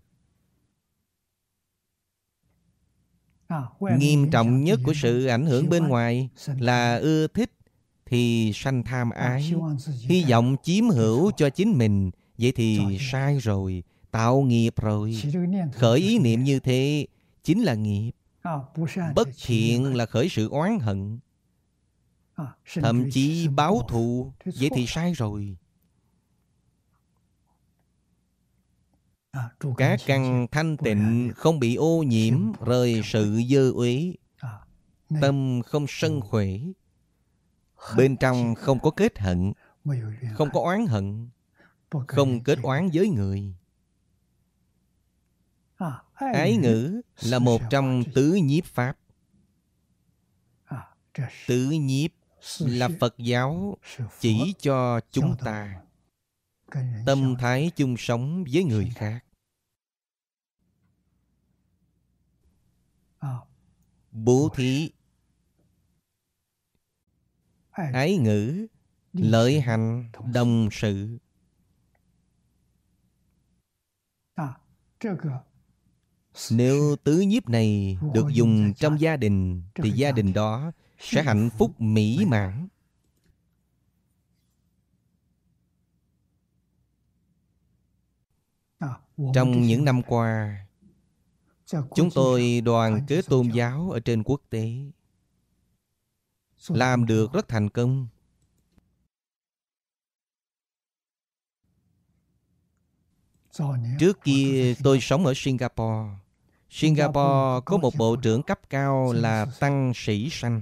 Nghiêm trọng nhất của sự ảnh hưởng bên ngoài là ưa thích thì sanh tham ái, hy vọng chiếm hữu cho chính mình. Vậy thì sai rồi, tạo nghiệp rồi. Khởi ý niệm như thế chính là nghiệp. Bất thiện là khởi sự oán hận, thậm chí báo thù. Vậy thì sai rồi. Các căn thanh tịnh không bị ô nhiễm rời sự dơ uế, tâm không sân khuể, bên trong không có kết hận, không có oán hận, không kết oán với người. Ái ngữ là một trong tứ nhiếp pháp. Tứ nhiếp là Phật giáo chỉ cho chúng ta tâm thái chung sống với người khác. Bố thí, ái ngữ, lợi hành, đồng sự. Nếu tứ nhiếp này được dùng trong gia đình thì gia đình đó sẽ hạnh phúc mỹ mãn. Trong những năm qua, chúng tôi đoàn kết tôn giáo ở trên quốc tế làm được rất thành công. Trước kia tôi sống ở Singapore. Singapore có một bộ trưởng cấp cao là Tăng Sĩ Sanh.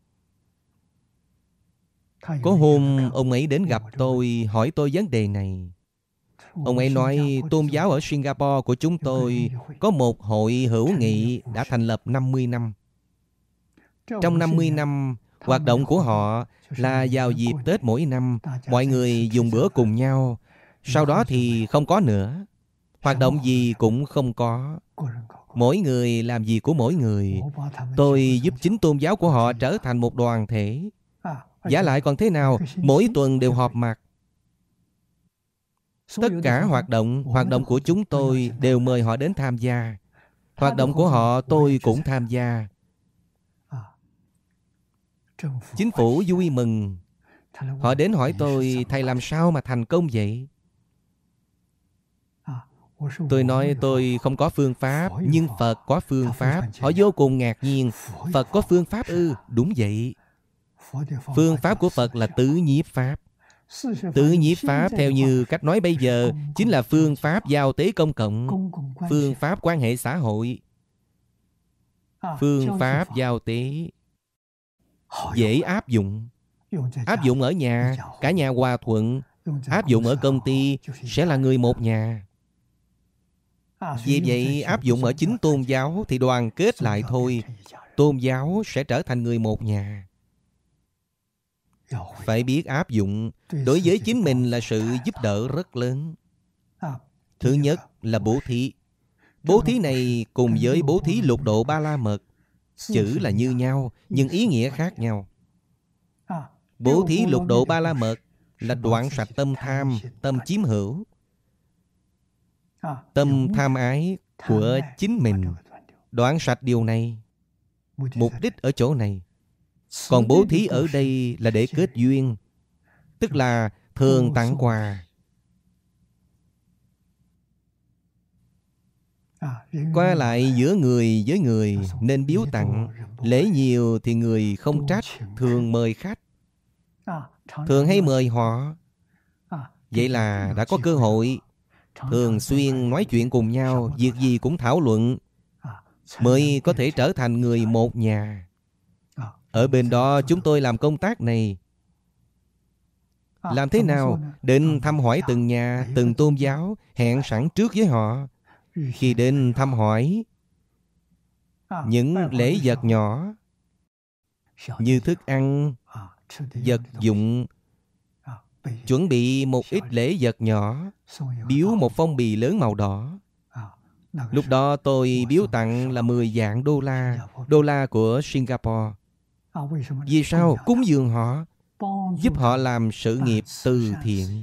Có hôm ông ấy đến gặp tôi, hỏi tôi vấn đề này. Ông ấy nói tôn giáo ở Singapore của chúng tôi có một hội hữu nghị đã thành lập năm mươi năm. Trong năm mươi năm, hoạt động của họ là vào dịp Tết mỗi năm, mọi người dùng bữa cùng nhau. Sau đó thì không có nữa. Hoạt động gì cũng không có. Mỗi người làm gì của mỗi người. Tôi giúp chính tôn giáo của họ trở thành một đoàn thể. Giả lại còn thế nào, mỗi tuần đều họp mặt. Tất cả hoạt động, hoạt động của chúng tôi đều mời họ đến tham gia. Hoạt động của họ tôi cũng tham gia. Chính phủ vui mừng. Họ đến hỏi tôi, thầy làm sao mà thành công vậy? Tôi nói tôi không có phương pháp, nhưng Phật có phương pháp. Họ vô cùng ngạc nhiên. Phật có phương pháp ư? Đúng vậy. Phương pháp của Phật là tứ nhiếp pháp. Tứ nhiếp pháp theo như cách nói bây giờ chính là phương pháp giao tế công cộng, phương pháp quan hệ xã hội, phương pháp giao tế dễ áp dụng. Áp dụng ở nhà, cả nhà hòa thuận. Áp dụng ở công ty sẽ là người một nhà. Vì vậy áp dụng ở chính tôn giáo thì đoàn kết lại thôi. Tôn giáo sẽ trở thành người một nhà. Phải biết áp dụng. Đối với chính mình là sự giúp đỡ rất lớn. Thứ nhất là bố thí. Bố thí này cùng với bố thí lục độ ba la mật, chữ là như nhau nhưng ý nghĩa khác nhau. Bố thí lục độ ba la mật là đoạn sạch tâm tham, tâm chiếm hữu, tâm tham ái của chính mình. Đoạn sạch điều này. Mục đích ở chỗ này. Còn bố thí ở đây là để kết duyên, tức là thường tặng quà. Qua lại giữa người với người nên biếu tặng. Lễ nhiều thì người không trách, thường mời khách, thường hay mời họ. Vậy là đã có cơ hội thường xuyên nói chuyện cùng nhau, việc gì cũng thảo luận, mới có thể trở thành người một nhà. Ở bên đó chúng tôi làm công tác này. Làm thế nào? Đến thăm hỏi từng nhà, từng tôn giáo, hẹn sẵn trước với họ. Khi đến thăm hỏi, những lễ vật nhỏ như thức ăn, vật dụng, chuẩn bị một ít lễ vật nhỏ, biếu một phong bì lớn màu đỏ. Lúc đó tôi biếu tặng là mười vạn đô la, đô la của Singapore. Vì sao? Cúng dường họ, giúp họ làm sự nghiệp từ thiện.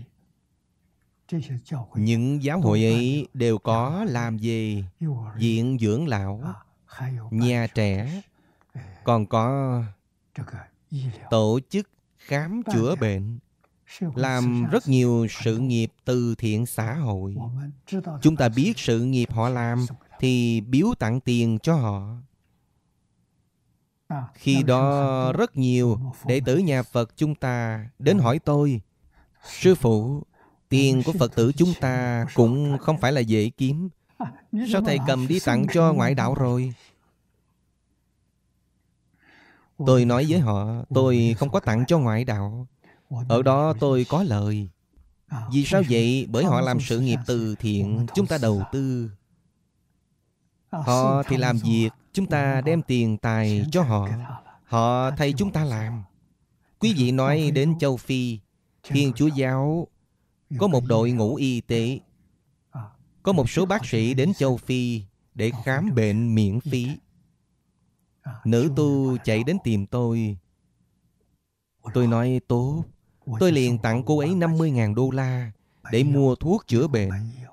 Những giáo hội ấy đều có làm về viện dưỡng lão, nhà trẻ, còn có tổ chức khám chữa bệnh, làm rất nhiều sự nghiệp từ thiện xã hội. Chúng ta biết sự nghiệp họ làm thì biếu tặng tiền cho họ. Khi đó rất nhiều đệ tử nhà Phật chúng ta đến hỏi tôi: Sư phụ, tiền của Phật tử chúng ta cũng không phải là dễ kiếm. Sao thầy cầm đi tặng cho ngoại đạo rồi? Tôi nói với họ, tôi không có tặng cho ngoại đạo. Ở đó tôi có lời. Vì sao vậy? Bởi họ làm sự nghiệp từ thiện, chúng ta đầu tư. Họ thì làm việc, chúng ta đem tiền tài cho họ. Họ thay chúng ta làm. Quý vị nói đến châu Phi, Thiên Chúa Giáo có một đội ngũ y tế. Có một số bác sĩ đến châu Phi để khám bệnh miễn phí. Nữ tu chạy đến tìm tôi. Tôi nói tốt. Tôi liền tặng cô ấy năm mươi ngàn đô la để mua thuốc chữa bệnh.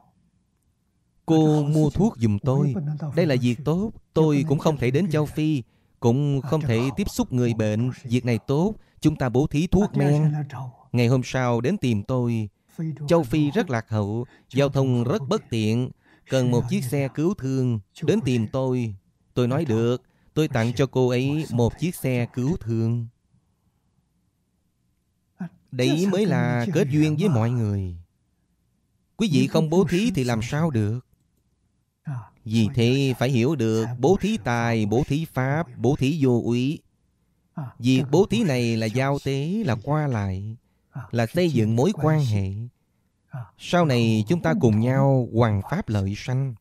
Cô mua thuốc giùm tôi. Đây là việc tốt. Tôi cũng không thể đến châu Phi, cũng không thể tiếp xúc người bệnh. Việc này tốt. Chúng ta bố thí thuốc men. Ngày hôm sau đến tìm tôi. Châu Phi rất lạc hậu, giao thông rất bất tiện, cần một chiếc xe cứu thương. Đến tìm tôi. Tôi nói được. Tôi tặng cho cô ấy một chiếc xe cứu thương. Đấy mới là kết duyên với mọi người. Quý vị không bố thí thì làm sao được? Vì thế phải hiểu được bố thí tài, bố thí pháp, bố thí vô úy. Việc bố thí này là giao tế, là qua lại, là xây dựng mối quan hệ. Sau này chúng ta cùng nhau hoằng pháp lợi sanh.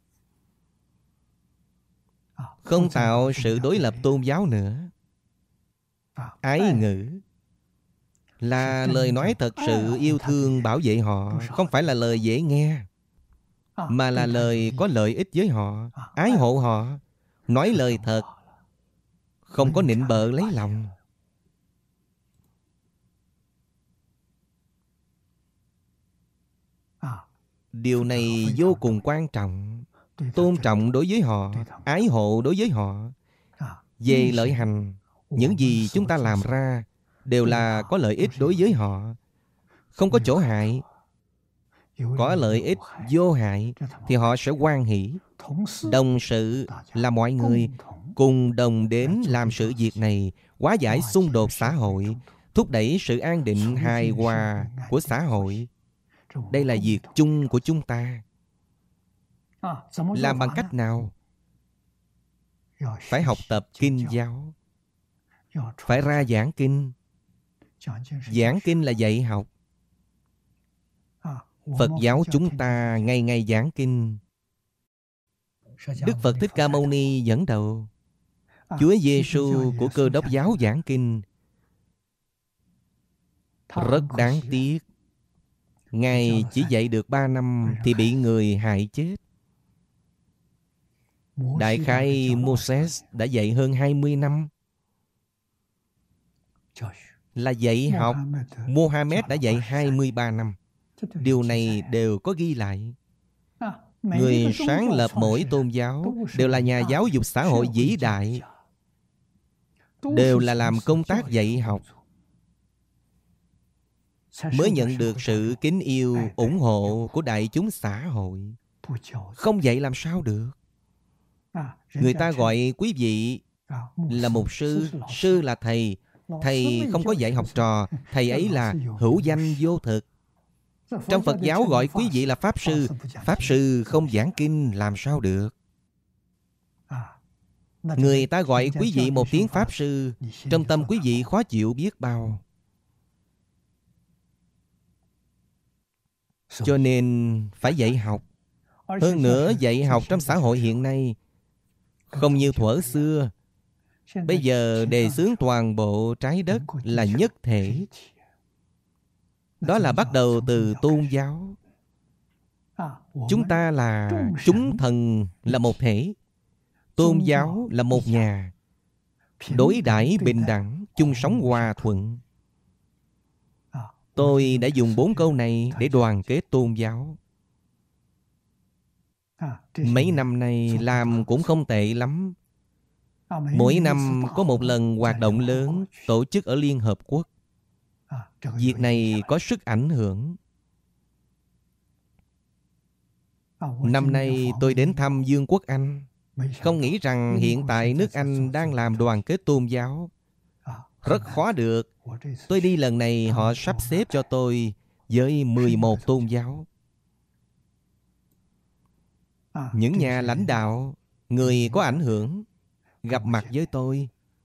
Không tạo sự đối lập tôn giáo nữa. Ái ngữ là lời nói thật sự yêu thương bảo vệ họ, không phải là lời dễ nghe, mà là lời có lợi ích với họ, ái hộ họ, nói lời thật, không có nịnh bợ lấy lòng. Điều này vô cùng quan trọng. Tôn trọng đối với họ, ái hộ đối với họ. Về lợi hành, những gì chúng ta làm ra đều là có lợi ích đối với họ, không có chỗ hại. Có lợi ích vô hại thì họ sẽ hoan hỷ. Đồng sự là mọi người cùng đồng đến làm sự việc này, hóa giải xung đột xã hội, thúc đẩy sự an định hài hòa của xã hội. Đây là việc chung của chúng ta. Làm bằng cách nào? Phải học tập kinh giáo, phải ra giảng kinh. Giảng kinh là dạy học. Phật giáo chúng ta ngày ngày giảng kinh. Đức Phật Thích Ca Mâu Ni dẫn đầu. Chúa Giêsu của Cơ Đốc giáo giảng kinh. Rất đáng tiếc, Ngài chỉ dạy được ba năm thì bị người hại chết. Đại khái Moses đã dạy hơn hai mươi năm. Là dạy học. Mohammed đã dạy hai mươi ba năm. Điều này đều có ghi lại. Người sáng lập mỗi tôn giáo đều là nhà giáo dục xã hội vĩ đại, đều là làm công tác dạy học, mới nhận được sự kính yêu, ủng hộ của đại chúng xã hội. Không dạy làm sao được? Người ta gọi quý vị là mục sư, sư là thầy. Thầy không có dạy học trò, thầy ấy là hữu danh vô thực. Trong Phật giáo gọi quý vị là Pháp Sư. Pháp Sư không giảng kinh làm sao được? Người ta gọi quý vị một tiếng Pháp Sư, trong tâm quý vị khó chịu biết bao. Cho nên phải dạy học. Hơn nữa dạy học trong xã hội hiện nay không như thuở xưa. Bây giờ đề xướng toàn bộ trái đất là nhất thể. Đó là bắt đầu từ tôn giáo. Chúng ta là chúng thần là một thể. Tôn giáo là một nhà. Đối đãi bình đẳng, chung sống hòa thuận. Tôi đã dùng bốn câu này để đoàn kết tôn giáo. Mấy năm nay làm cũng không tệ lắm. Mỗi năm có một lần hoạt động lớn tổ chức ở Liên Hợp Quốc. Việc này có sức ảnh hưởng. Năm nay tôi đến thăm Vương quốc Anh. Không nghĩ rằng hiện tại nước Anh đang làm đoàn kết tôn giáo. Rất khó được. Tôi đi lần này họ sắp xếp cho tôi với mười một tôn giáo. Những nhà lãnh đạo, người có ảnh hưởng gặp mặt với tôi.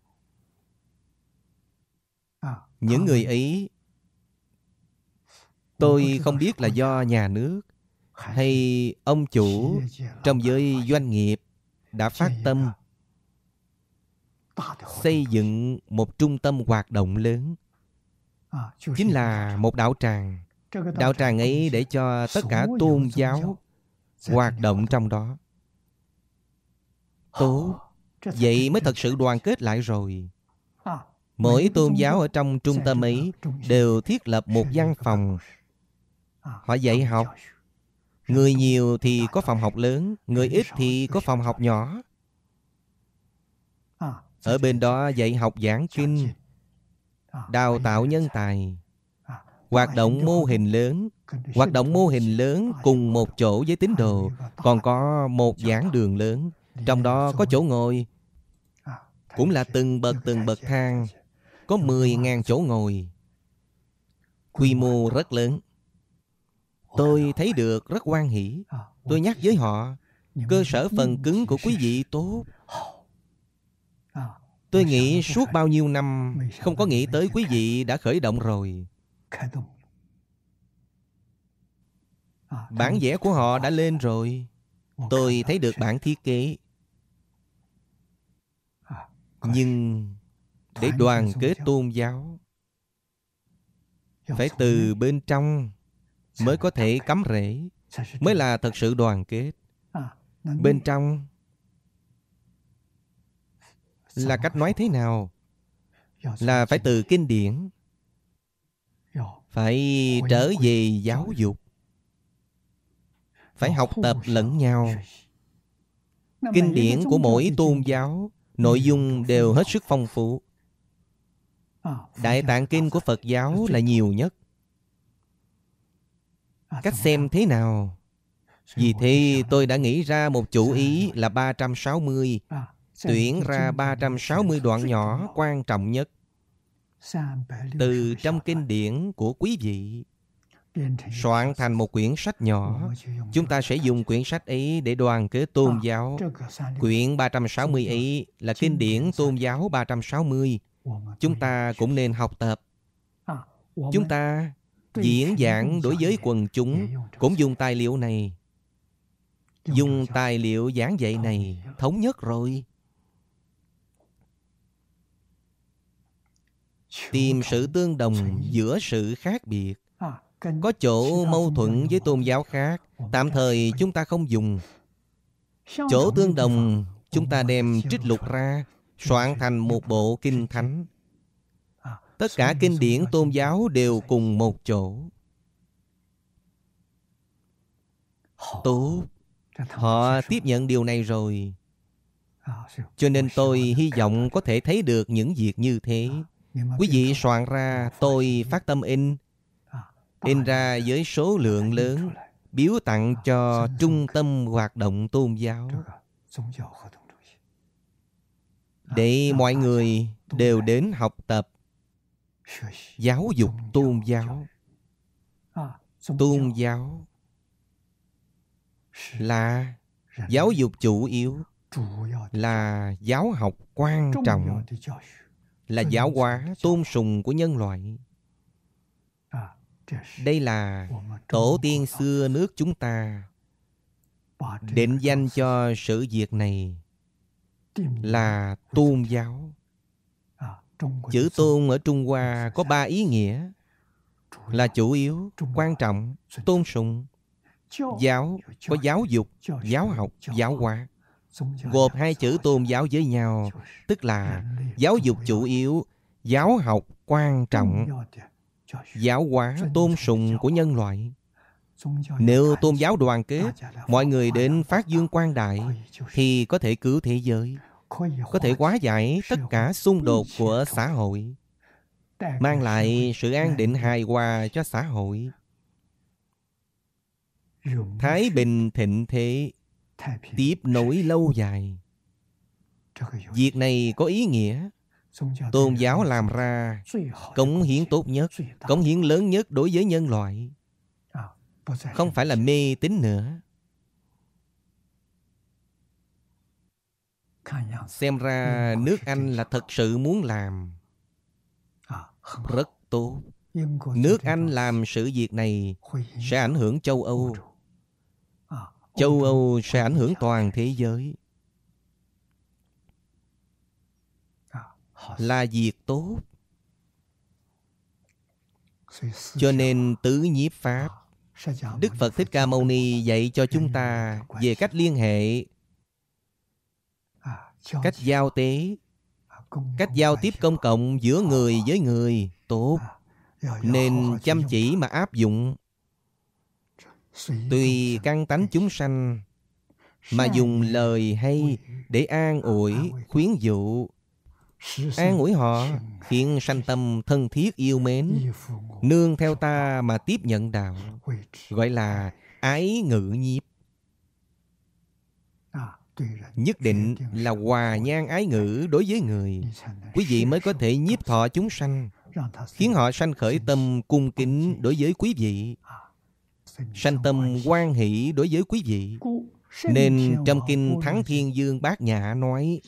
Những người ấy tôi không biết là do nhà nước hay ông chủ trong giới doanh nghiệp đã phát tâm xây dựng một trung tâm hoạt động lớn. Chính là một đạo tràng. Đạo tràng ấy để cho tất cả tôn giáo hoạt động trong đó. Tốt. Vậy mới thật sự đoàn kết lại rồi. Mỗi tôn giáo ở trong trung tâm ấy đều thiết lập một văn phòng. Họ dạy học. Người nhiều thì có phòng học lớn, người ít thì có phòng học nhỏ. Ở bên đó dạy học giảng kinh, đào tạo nhân tài, hoạt động mô hình lớn. Hoạt động mô hình lớn cùng một chỗ với tín đồ. Còn có một giảng đường lớn, trong đó có chỗ ngồi. Cũng là từng bậc từng bậc thang. Có mười nghìn chỗ ngồi. Quy mô rất lớn. Tôi thấy được rất hoan hỷ. Tôi nhắc với họ, cơ sở phần cứng của quý vị tốt. Tôi nghĩ suốt bao nhiêu năm không có nghĩ tới quý vị đã khởi động rồi. Bản vẽ của họ đã lên rồi. Tôi thấy được bản thiết kế. Nhưng để đoàn kết tôn giáo phải từ bên trong mới có thể cắm rễ, mới là thật sự đoàn kết. Bên trong là cách nói thế nào? Là phải từ kinh điển, phải trở về giáo dục, phải học tập lẫn nhau. Kinh điển của mỗi tôn giáo nội dung đều hết sức phong phú. Đại Tạng Kinh của Phật giáo là nhiều nhất. Cách xem thế nào? Vì thế tôi đã nghĩ ra một chủ ý là ba trăm sáu mươi. Tuyển ra ba trăm sáu mươi đoạn nhỏ quan trọng nhất từ trong kinh điển của quý vị, soạn thành một quyển sách nhỏ. Chúng ta sẽ dùng quyển sách ấy để đoàn kết tôn giáo. Quyển ba trăm sáu mươi ấy là kinh điển tôn giáo ba trăm sáu mươi. Chúng ta cũng nên học tập. Chúng ta diễn giảng đối với quần chúng cũng dùng tài liệu này. Dùng tài liệu giảng dạy này thống nhất rồi. Tìm sự tương đồng giữa sự khác biệt. Có chỗ mâu thuẫn với tôn giáo khác, tạm thời chúng ta không dùng. Chỗ tương đồng chúng ta đem trích lục ra, soạn thành một bộ kinh thánh. Tất cả kinh điển tôn giáo đều cùng một chỗ. Tốt. Họ tiếp nhận điều này rồi. Cho nên tôi hy vọng có thể thấy được những việc như thế. Quý vị soạn ra, tôi phát tâm in. In ra với số lượng lớn, biếu tặng cho trung tâm hoạt động tôn giáo, để mọi người đều đến học tập giáo dục tôn giáo. Tôn giáo là giáo dục chủ yếu. là giáo học quan trọng, là giáo hóa tôn sùng của nhân loại. Đây là tổ tiên xưa nước chúng ta định danh cho sự việc này là tôn giáo. Chữ tôn ở Trung Hoa có ba ý nghĩa là chủ yếu, quan trọng, tôn sùng. Giáo có giáo dục, giáo học, giáo hóa. Gộp hai chữ tôn giáo với nhau, tức là giáo dục chủ yếu, giáo học quan trọng, giáo hóa tôn sùng của nhân loại. Nếu tôn giáo đoàn kết, mọi người đến phát dương quang đại, thì có thể cứu thế giới, có thể hóa giải tất cả xung đột của xã hội, mang lại sự an định hài hòa cho xã hội. Thái bình thịnh thế, tiếp nối lâu dài. Việc này có ý nghĩa. Tôn giáo làm ra cống hiến tốt nhất, cống hiến lớn nhất đối với nhân loại, không phải là mê tín nữa. Xem ra nước Anh là thật sự muốn làm. Rất tốt. Nước Anh làm sự việc này sẽ ảnh hưởng châu Âu. Châu Âu sẽ ảnh hưởng toàn thế giới. Là việc tốt. Cho nên tứ nhiếp pháp, Đức Phật Thích Ca Mâu Ni dạy cho chúng ta về cách liên hệ, cách giao tế, cách giao tiếp công cộng giữa người với người tốt, nên chăm chỉ mà áp dụng. Tùy căn tánh chúng sanh mà dùng lời hay để an ủi, khuyến dụ, an ủi họ, khiến sanh tâm thân thiết yêu mến, nương theo ta mà tiếp nhận đạo, gọi là ái ngữ nhiếp. Nhất định là hòa nhan ái ngữ đối với người, quý vị mới có thể nhiếp thọ chúng sanh, khiến họ sanh khởi tâm cung kính đối với quý vị, sanh tâm hoan hỷ đối với quý vị. Nên trong kinh Thắng Thiên Dương Bát Nhã nói,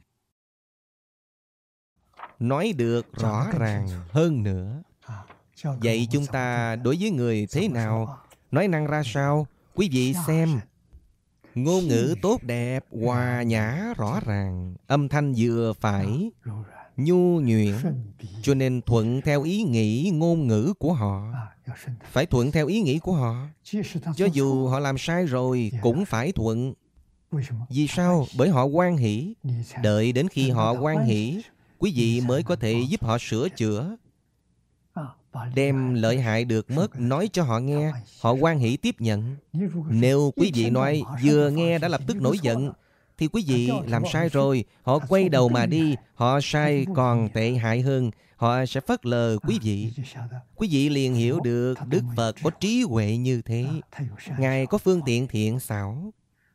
nói được rõ ràng hơn nữa. Vậy chúng ta đối với người thế nào, nói năng ra sao? Quý vị xem. Ngôn ngữ tốt đẹp, hòa nhã rõ ràng, âm thanh vừa phải, nhu nhuyễn, cho nên thuận theo ý nghĩ ngôn ngữ của họ. Phải thuận theo ý nghĩ của họ. Cho dù họ làm sai rồi cũng phải thuận. Vì sao? Bởi họ hoan hỷ. Đợi đến khi họ hoan hỷ, quý vị mới có thể giúp họ sửa chữa. Đem lợi hại được mất nói cho họ nghe, họ hoan hỷ tiếp nhận. Nếu quý vị nói vừa nghe đã lập tức nổi giận, thì quý vị làm sai rồi, họ quay đầu mà đi, họ sai còn tệ hại hơn, họ sẽ phớt lờ quý vị. Quý vị liền hiểu được Đức Phật có trí huệ như thế. Ngài có phương tiện thiện xảo,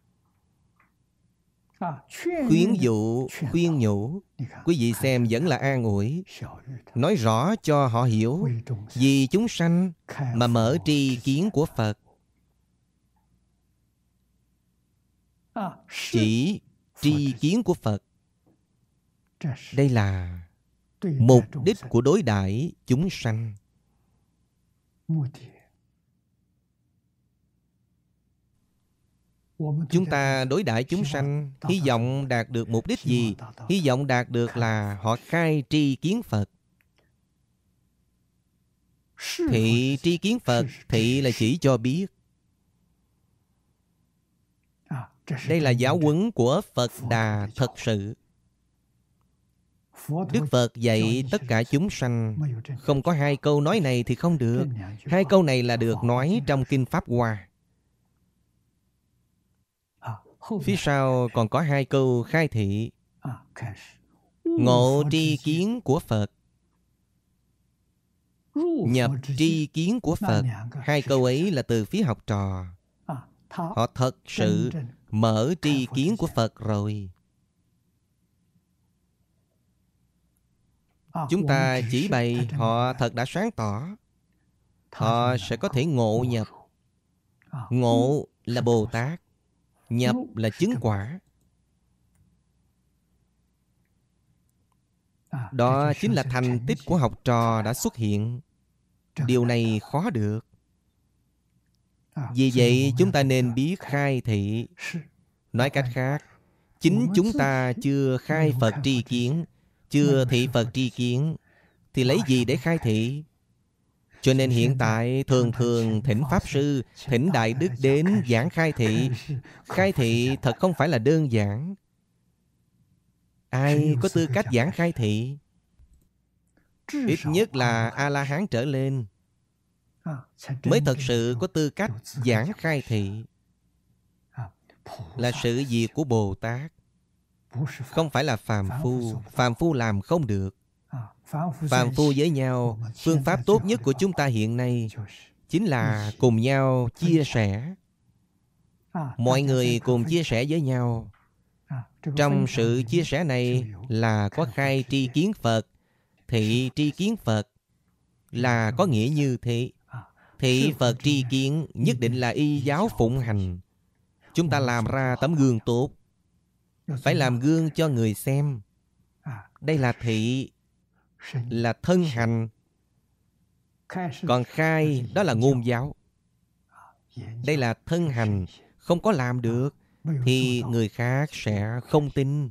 khuyến dụ, khuyên nhủ. Quý vị xem vẫn là an ủi, nói rõ cho họ hiểu, vì chúng sanh mà mở tri kiến của Phật. Chỉ tri kiến của Phật. Đây là mục đích của đối đãi chúng sanh. Chúng ta đối đãi chúng sanh, hy vọng đạt được mục đích gì? Hy vọng đạt được là họ khai tri kiến Phật. Thị tri kiến Phật, thị là chỉ cho biết. Đây là giáo huấn của Phật Đà thật sự. Đức Phật dạy tất cả chúng sanh, không có hai câu nói này thì không được. Hai câu này là được nói trong Kinh Pháp Hoa. Phía sau còn có hai câu khai thị. Ngộ tri kiến của Phật, nhập tri kiến của Phật. Hai câu ấy là từ phía học trò. Họ thật sự mở tri kiến của Phật rồi. Chúng ta chỉ bày họ thật đã sáng tỏ, họ sẽ có thể ngộ nhập. Ngộ là Bồ Tát, nhập là chứng quả. Đó chính là thành tích của học trò đã xuất hiện. Điều này khó được. Vì vậy chúng ta nên biết khai thị. Nói cách khác, chính chúng ta chưa khai Phật tri kiến, chưa thị Phật tri kiến, thì lấy gì để khai thị? Cho nên hiện tại thường thường thỉnh Pháp Sư, thỉnh Đại Đức đến giảng khai thị. Khai thị thật không phải là đơn giản. Ai có tư cách giảng khai thị? Ít nhất là A-la-hán trở lên mới thật sự có tư cách giảng khai thị. Là sự việc của Bồ Tát, không phải là phàm phu. Phàm phu làm không được. Phàm phu với nhau, phương pháp tốt nhất của chúng ta hiện nay chính là cùng nhau chia sẻ. Mọi người cùng chia sẻ với nhau. Trong sự chia sẻ này là có khai tri kiến Phật, thị tri kiến Phật, là có nghĩa như thế. Thị Phật tri kiến nhất định là y giáo phụng hành. Chúng ta làm ra tấm gương tốt, phải làm gương cho người xem. Đây là thị, là thân hành. Còn khai, đó là ngôn giáo. Đây là thân hành. Không có làm được thì người khác sẽ không tin.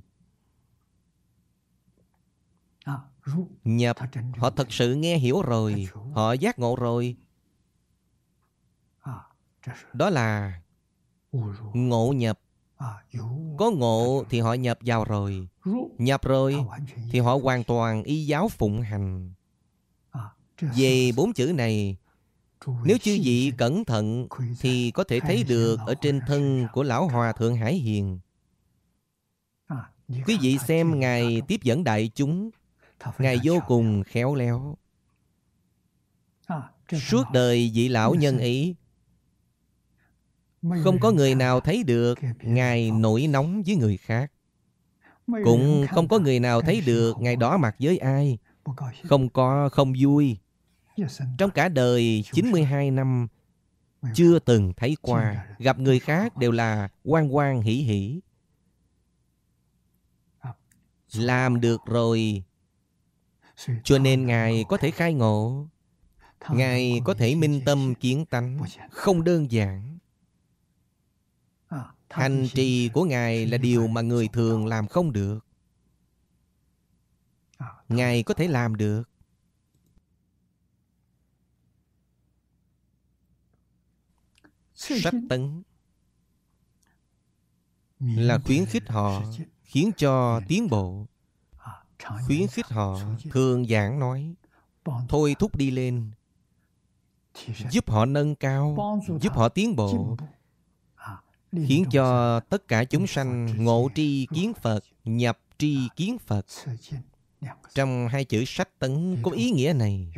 Nhập, họ thật sự nghe hiểu rồi, họ giác ngộ rồi. Đó là ngộ nhập. Có ngộ thì họ nhập vào rồi. Nhập rồi thì họ hoàn toàn y giáo phụng hành. Về bốn chữ này, nếu chư vị cẩn thận thì có thể thấy được ở trên thân của Lão Hòa Thượng Hải Hiền. Quý vị xem Ngài tiếp dẫn đại chúng, Ngài vô cùng khéo léo. Suốt đời vị lão nhân ấy, không có người nào thấy được Ngài nổi nóng với người khác. Cũng không có người nào thấy được Ngài đỏ mặt với ai. Không có không vui. Trong cả đời chín mươi hai năm, chưa từng thấy qua. Gặp người khác đều là hoan hoan hỉ hỉ. Làm được rồi, cho nên Ngài có thể khai ngộ. Ngài có thể minh tâm kiến tánh, không đơn giản. Hành trì của Ngài là điều mà người thường làm không được. Ngài có thể làm được. Sách tấn là khuyến khích họ, khiến cho tiến bộ. Khuyến khích họ thường giảng nói, thôi thúc đi lên, giúp họ nâng cao, giúp họ tiến bộ, khiến cho tất cả chúng sanh ngộ tri kiến Phật, nhập tri kiến Phật. Trong hai chữ sách tấn có ý nghĩa này.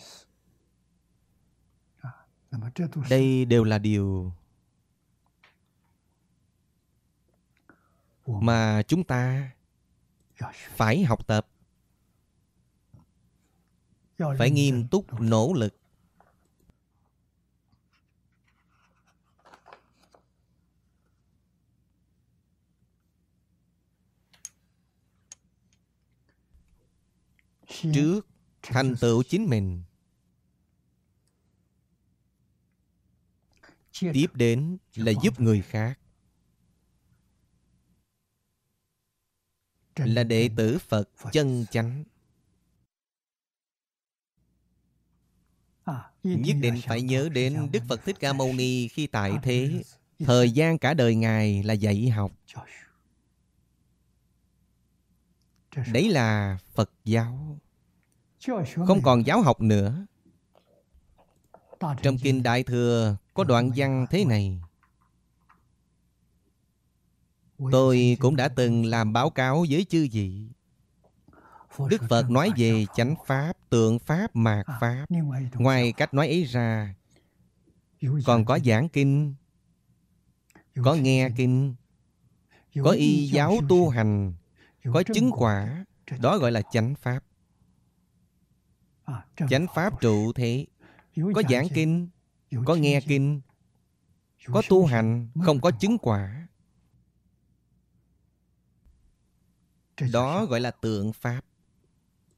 Đây đều là điều mà chúng ta phải học tập, phải nghiêm túc nỗ lực. Trước thành tựu chính mình, tiếp đến là giúp người khác. Là đệ tử Phật chân chánh. Nhất định phải nhớ đến Đức Phật Thích Ca Mâu Ni khi tại thế. Thời gian cả đời Ngài là dạy học. Đấy là Phật giáo. Không còn giáo học nữa. Trong Kinh Đại Thừa có đoạn văn thế này. Tôi cũng đã từng làm báo cáo với chư vị. Đức Phật nói về chánh pháp, tượng pháp, mạt pháp. Ngoài cách nói ấy ra, còn có giảng kinh, có nghe kinh, có y giáo tu hành, có chứng quả. Đó gọi là chánh pháp. Chánh pháp trụ thế. Có giảng kinh, có nghe kinh, có tu hành, không có chứng quả. Đó gọi là tượng pháp.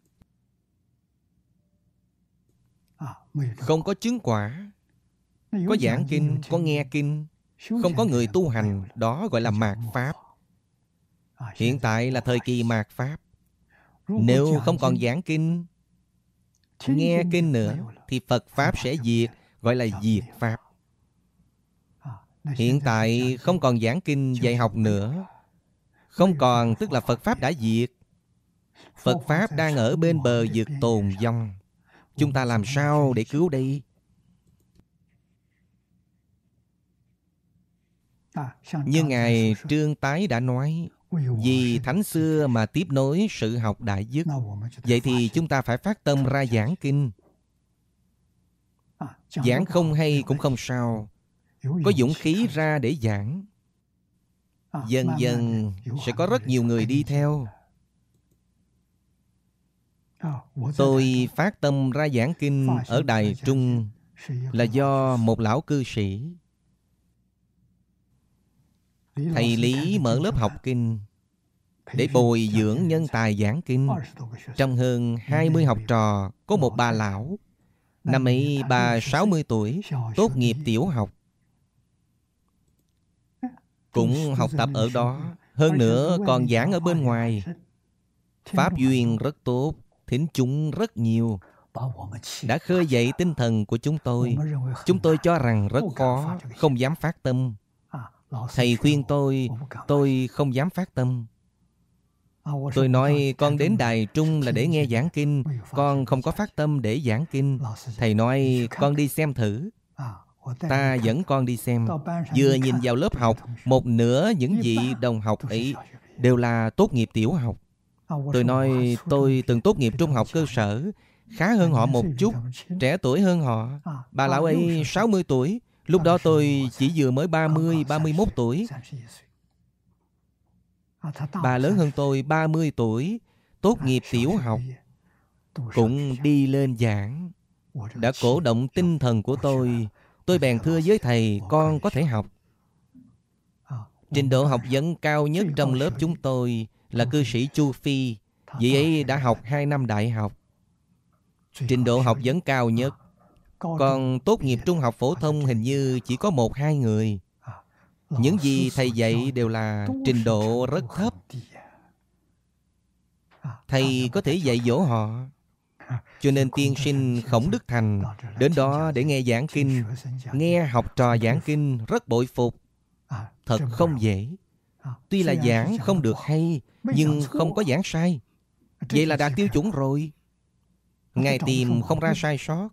không có chứng quả. Có giảng kinh, có nghe kinh, không có người tu hành, đó gọi là mạt Pháp. Hiện tại là thời kỳ mạt Pháp. Nếu không còn giảng kinh, nghe kinh nữa, thì Phật Pháp sẽ diệt, gọi là diệt Pháp. Hiện tại không còn giảng kinh dạy học nữa. Không còn tức là Phật Pháp đã diệt. Phật Pháp đang ở bên bờ vực tồn vong. Chúng ta làm sao để cứu đây? Như Ngài Trương Tái đã nói, vì thánh xưa mà tiếp nối sự học đại dứt. Vậy thì chúng ta phải phát tâm ra giảng kinh. Giảng không hay cũng không sao, có dũng khí ra để giảng. Dần dần sẽ có rất nhiều người đi theo. Tôi phát tâm ra giảng kinh ở Đài Trung là do một lão cư sĩ. Thầy Lý mở lớp học kinh để bồi dưỡng nhân tài giảng kinh. Trong hơn hai mươi học trò có một bà lão. Năm ấy bà sáu mươi tuổi, tốt nghiệp tiểu học. Cũng học tập ở đó. Hơn nữa còn giảng ở bên ngoài. Pháp duyên rất tốt, thính chúng rất nhiều, đã khơi dậy tinh thần của chúng tôi. Chúng tôi cho rằng rất khó, không dám phát tâm. Thầy khuyên tôi, tôi không dám phát tâm. Tôi nói con đến Đài Trung là để nghe giảng kinh, con không có phát tâm để giảng kinh. Thầy nói con đi xem thử. Ta dẫn con đi xem. Vừa nhìn vào lớp học, một nửa những vị đồng học ấy đều là tốt nghiệp tiểu học. Tôi nói tôi từng tốt nghiệp trung học cơ sở, khá hơn họ một chút, trẻ tuổi hơn họ. Bà lão ấy sáu mươi tuổi, lúc đó tôi chỉ vừa mới ba mươi, ba mươi mốt tuổi. Bà lớn hơn tôi ba mươi tuổi, tốt nghiệp tiểu học, cũng đi lên giảng. Đã cổ động tinh thần của tôi. Tôi bèn thưa với thầy, con có thể học. Trình độ học vấn cao nhất trong lớp chúng tôi là cư sĩ Chu Phi. Vị ấy đã học hai năm đại học. Trình độ học vấn cao nhất. Còn tốt nghiệp trung học phổ thông hình như chỉ có một hai người. Những gì thầy dạy đều là trình độ rất thấp. Thầy có thể dạy dỗ họ. Cho nên tiên sinh Khổng Đức Thành đến đó để nghe giảng kinh. Nghe học trò giảng kinh rất bội phục. Thật không dễ. Tuy là giảng không được hay, nhưng không có giảng sai. Vậy là đạt tiêu chuẩn rồi. Ngài tìm không ra sai sót.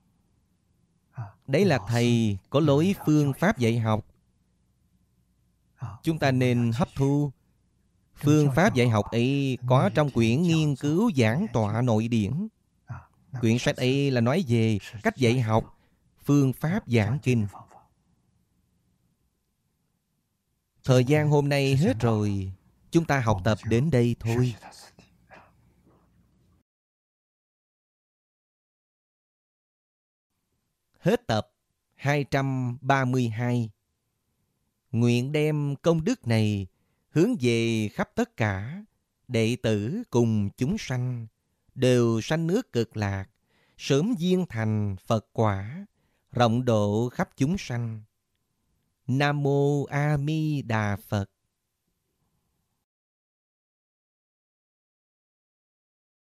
Đấy là thầy có lối phương pháp dạy học. Chúng ta nên hấp thu. Phương pháp dạy học ấy có trong quyển nghiên cứu giảng tọa nội điển. Quyển sách ấy là nói về cách dạy học, phương pháp giảng kinh. Thời gian hôm nay hết rồi. Chúng ta học tập đến đây thôi. Hết tập hai trăm ba mươi hai. Nguyện đem công đức này hướng về khắp tất cả đệ tử cùng chúng sanh, đều sanh nước Cực Lạc, sớm viên thành Phật quả, rộng độ khắp chúng sanh. Nam mô A Di Đà Phật.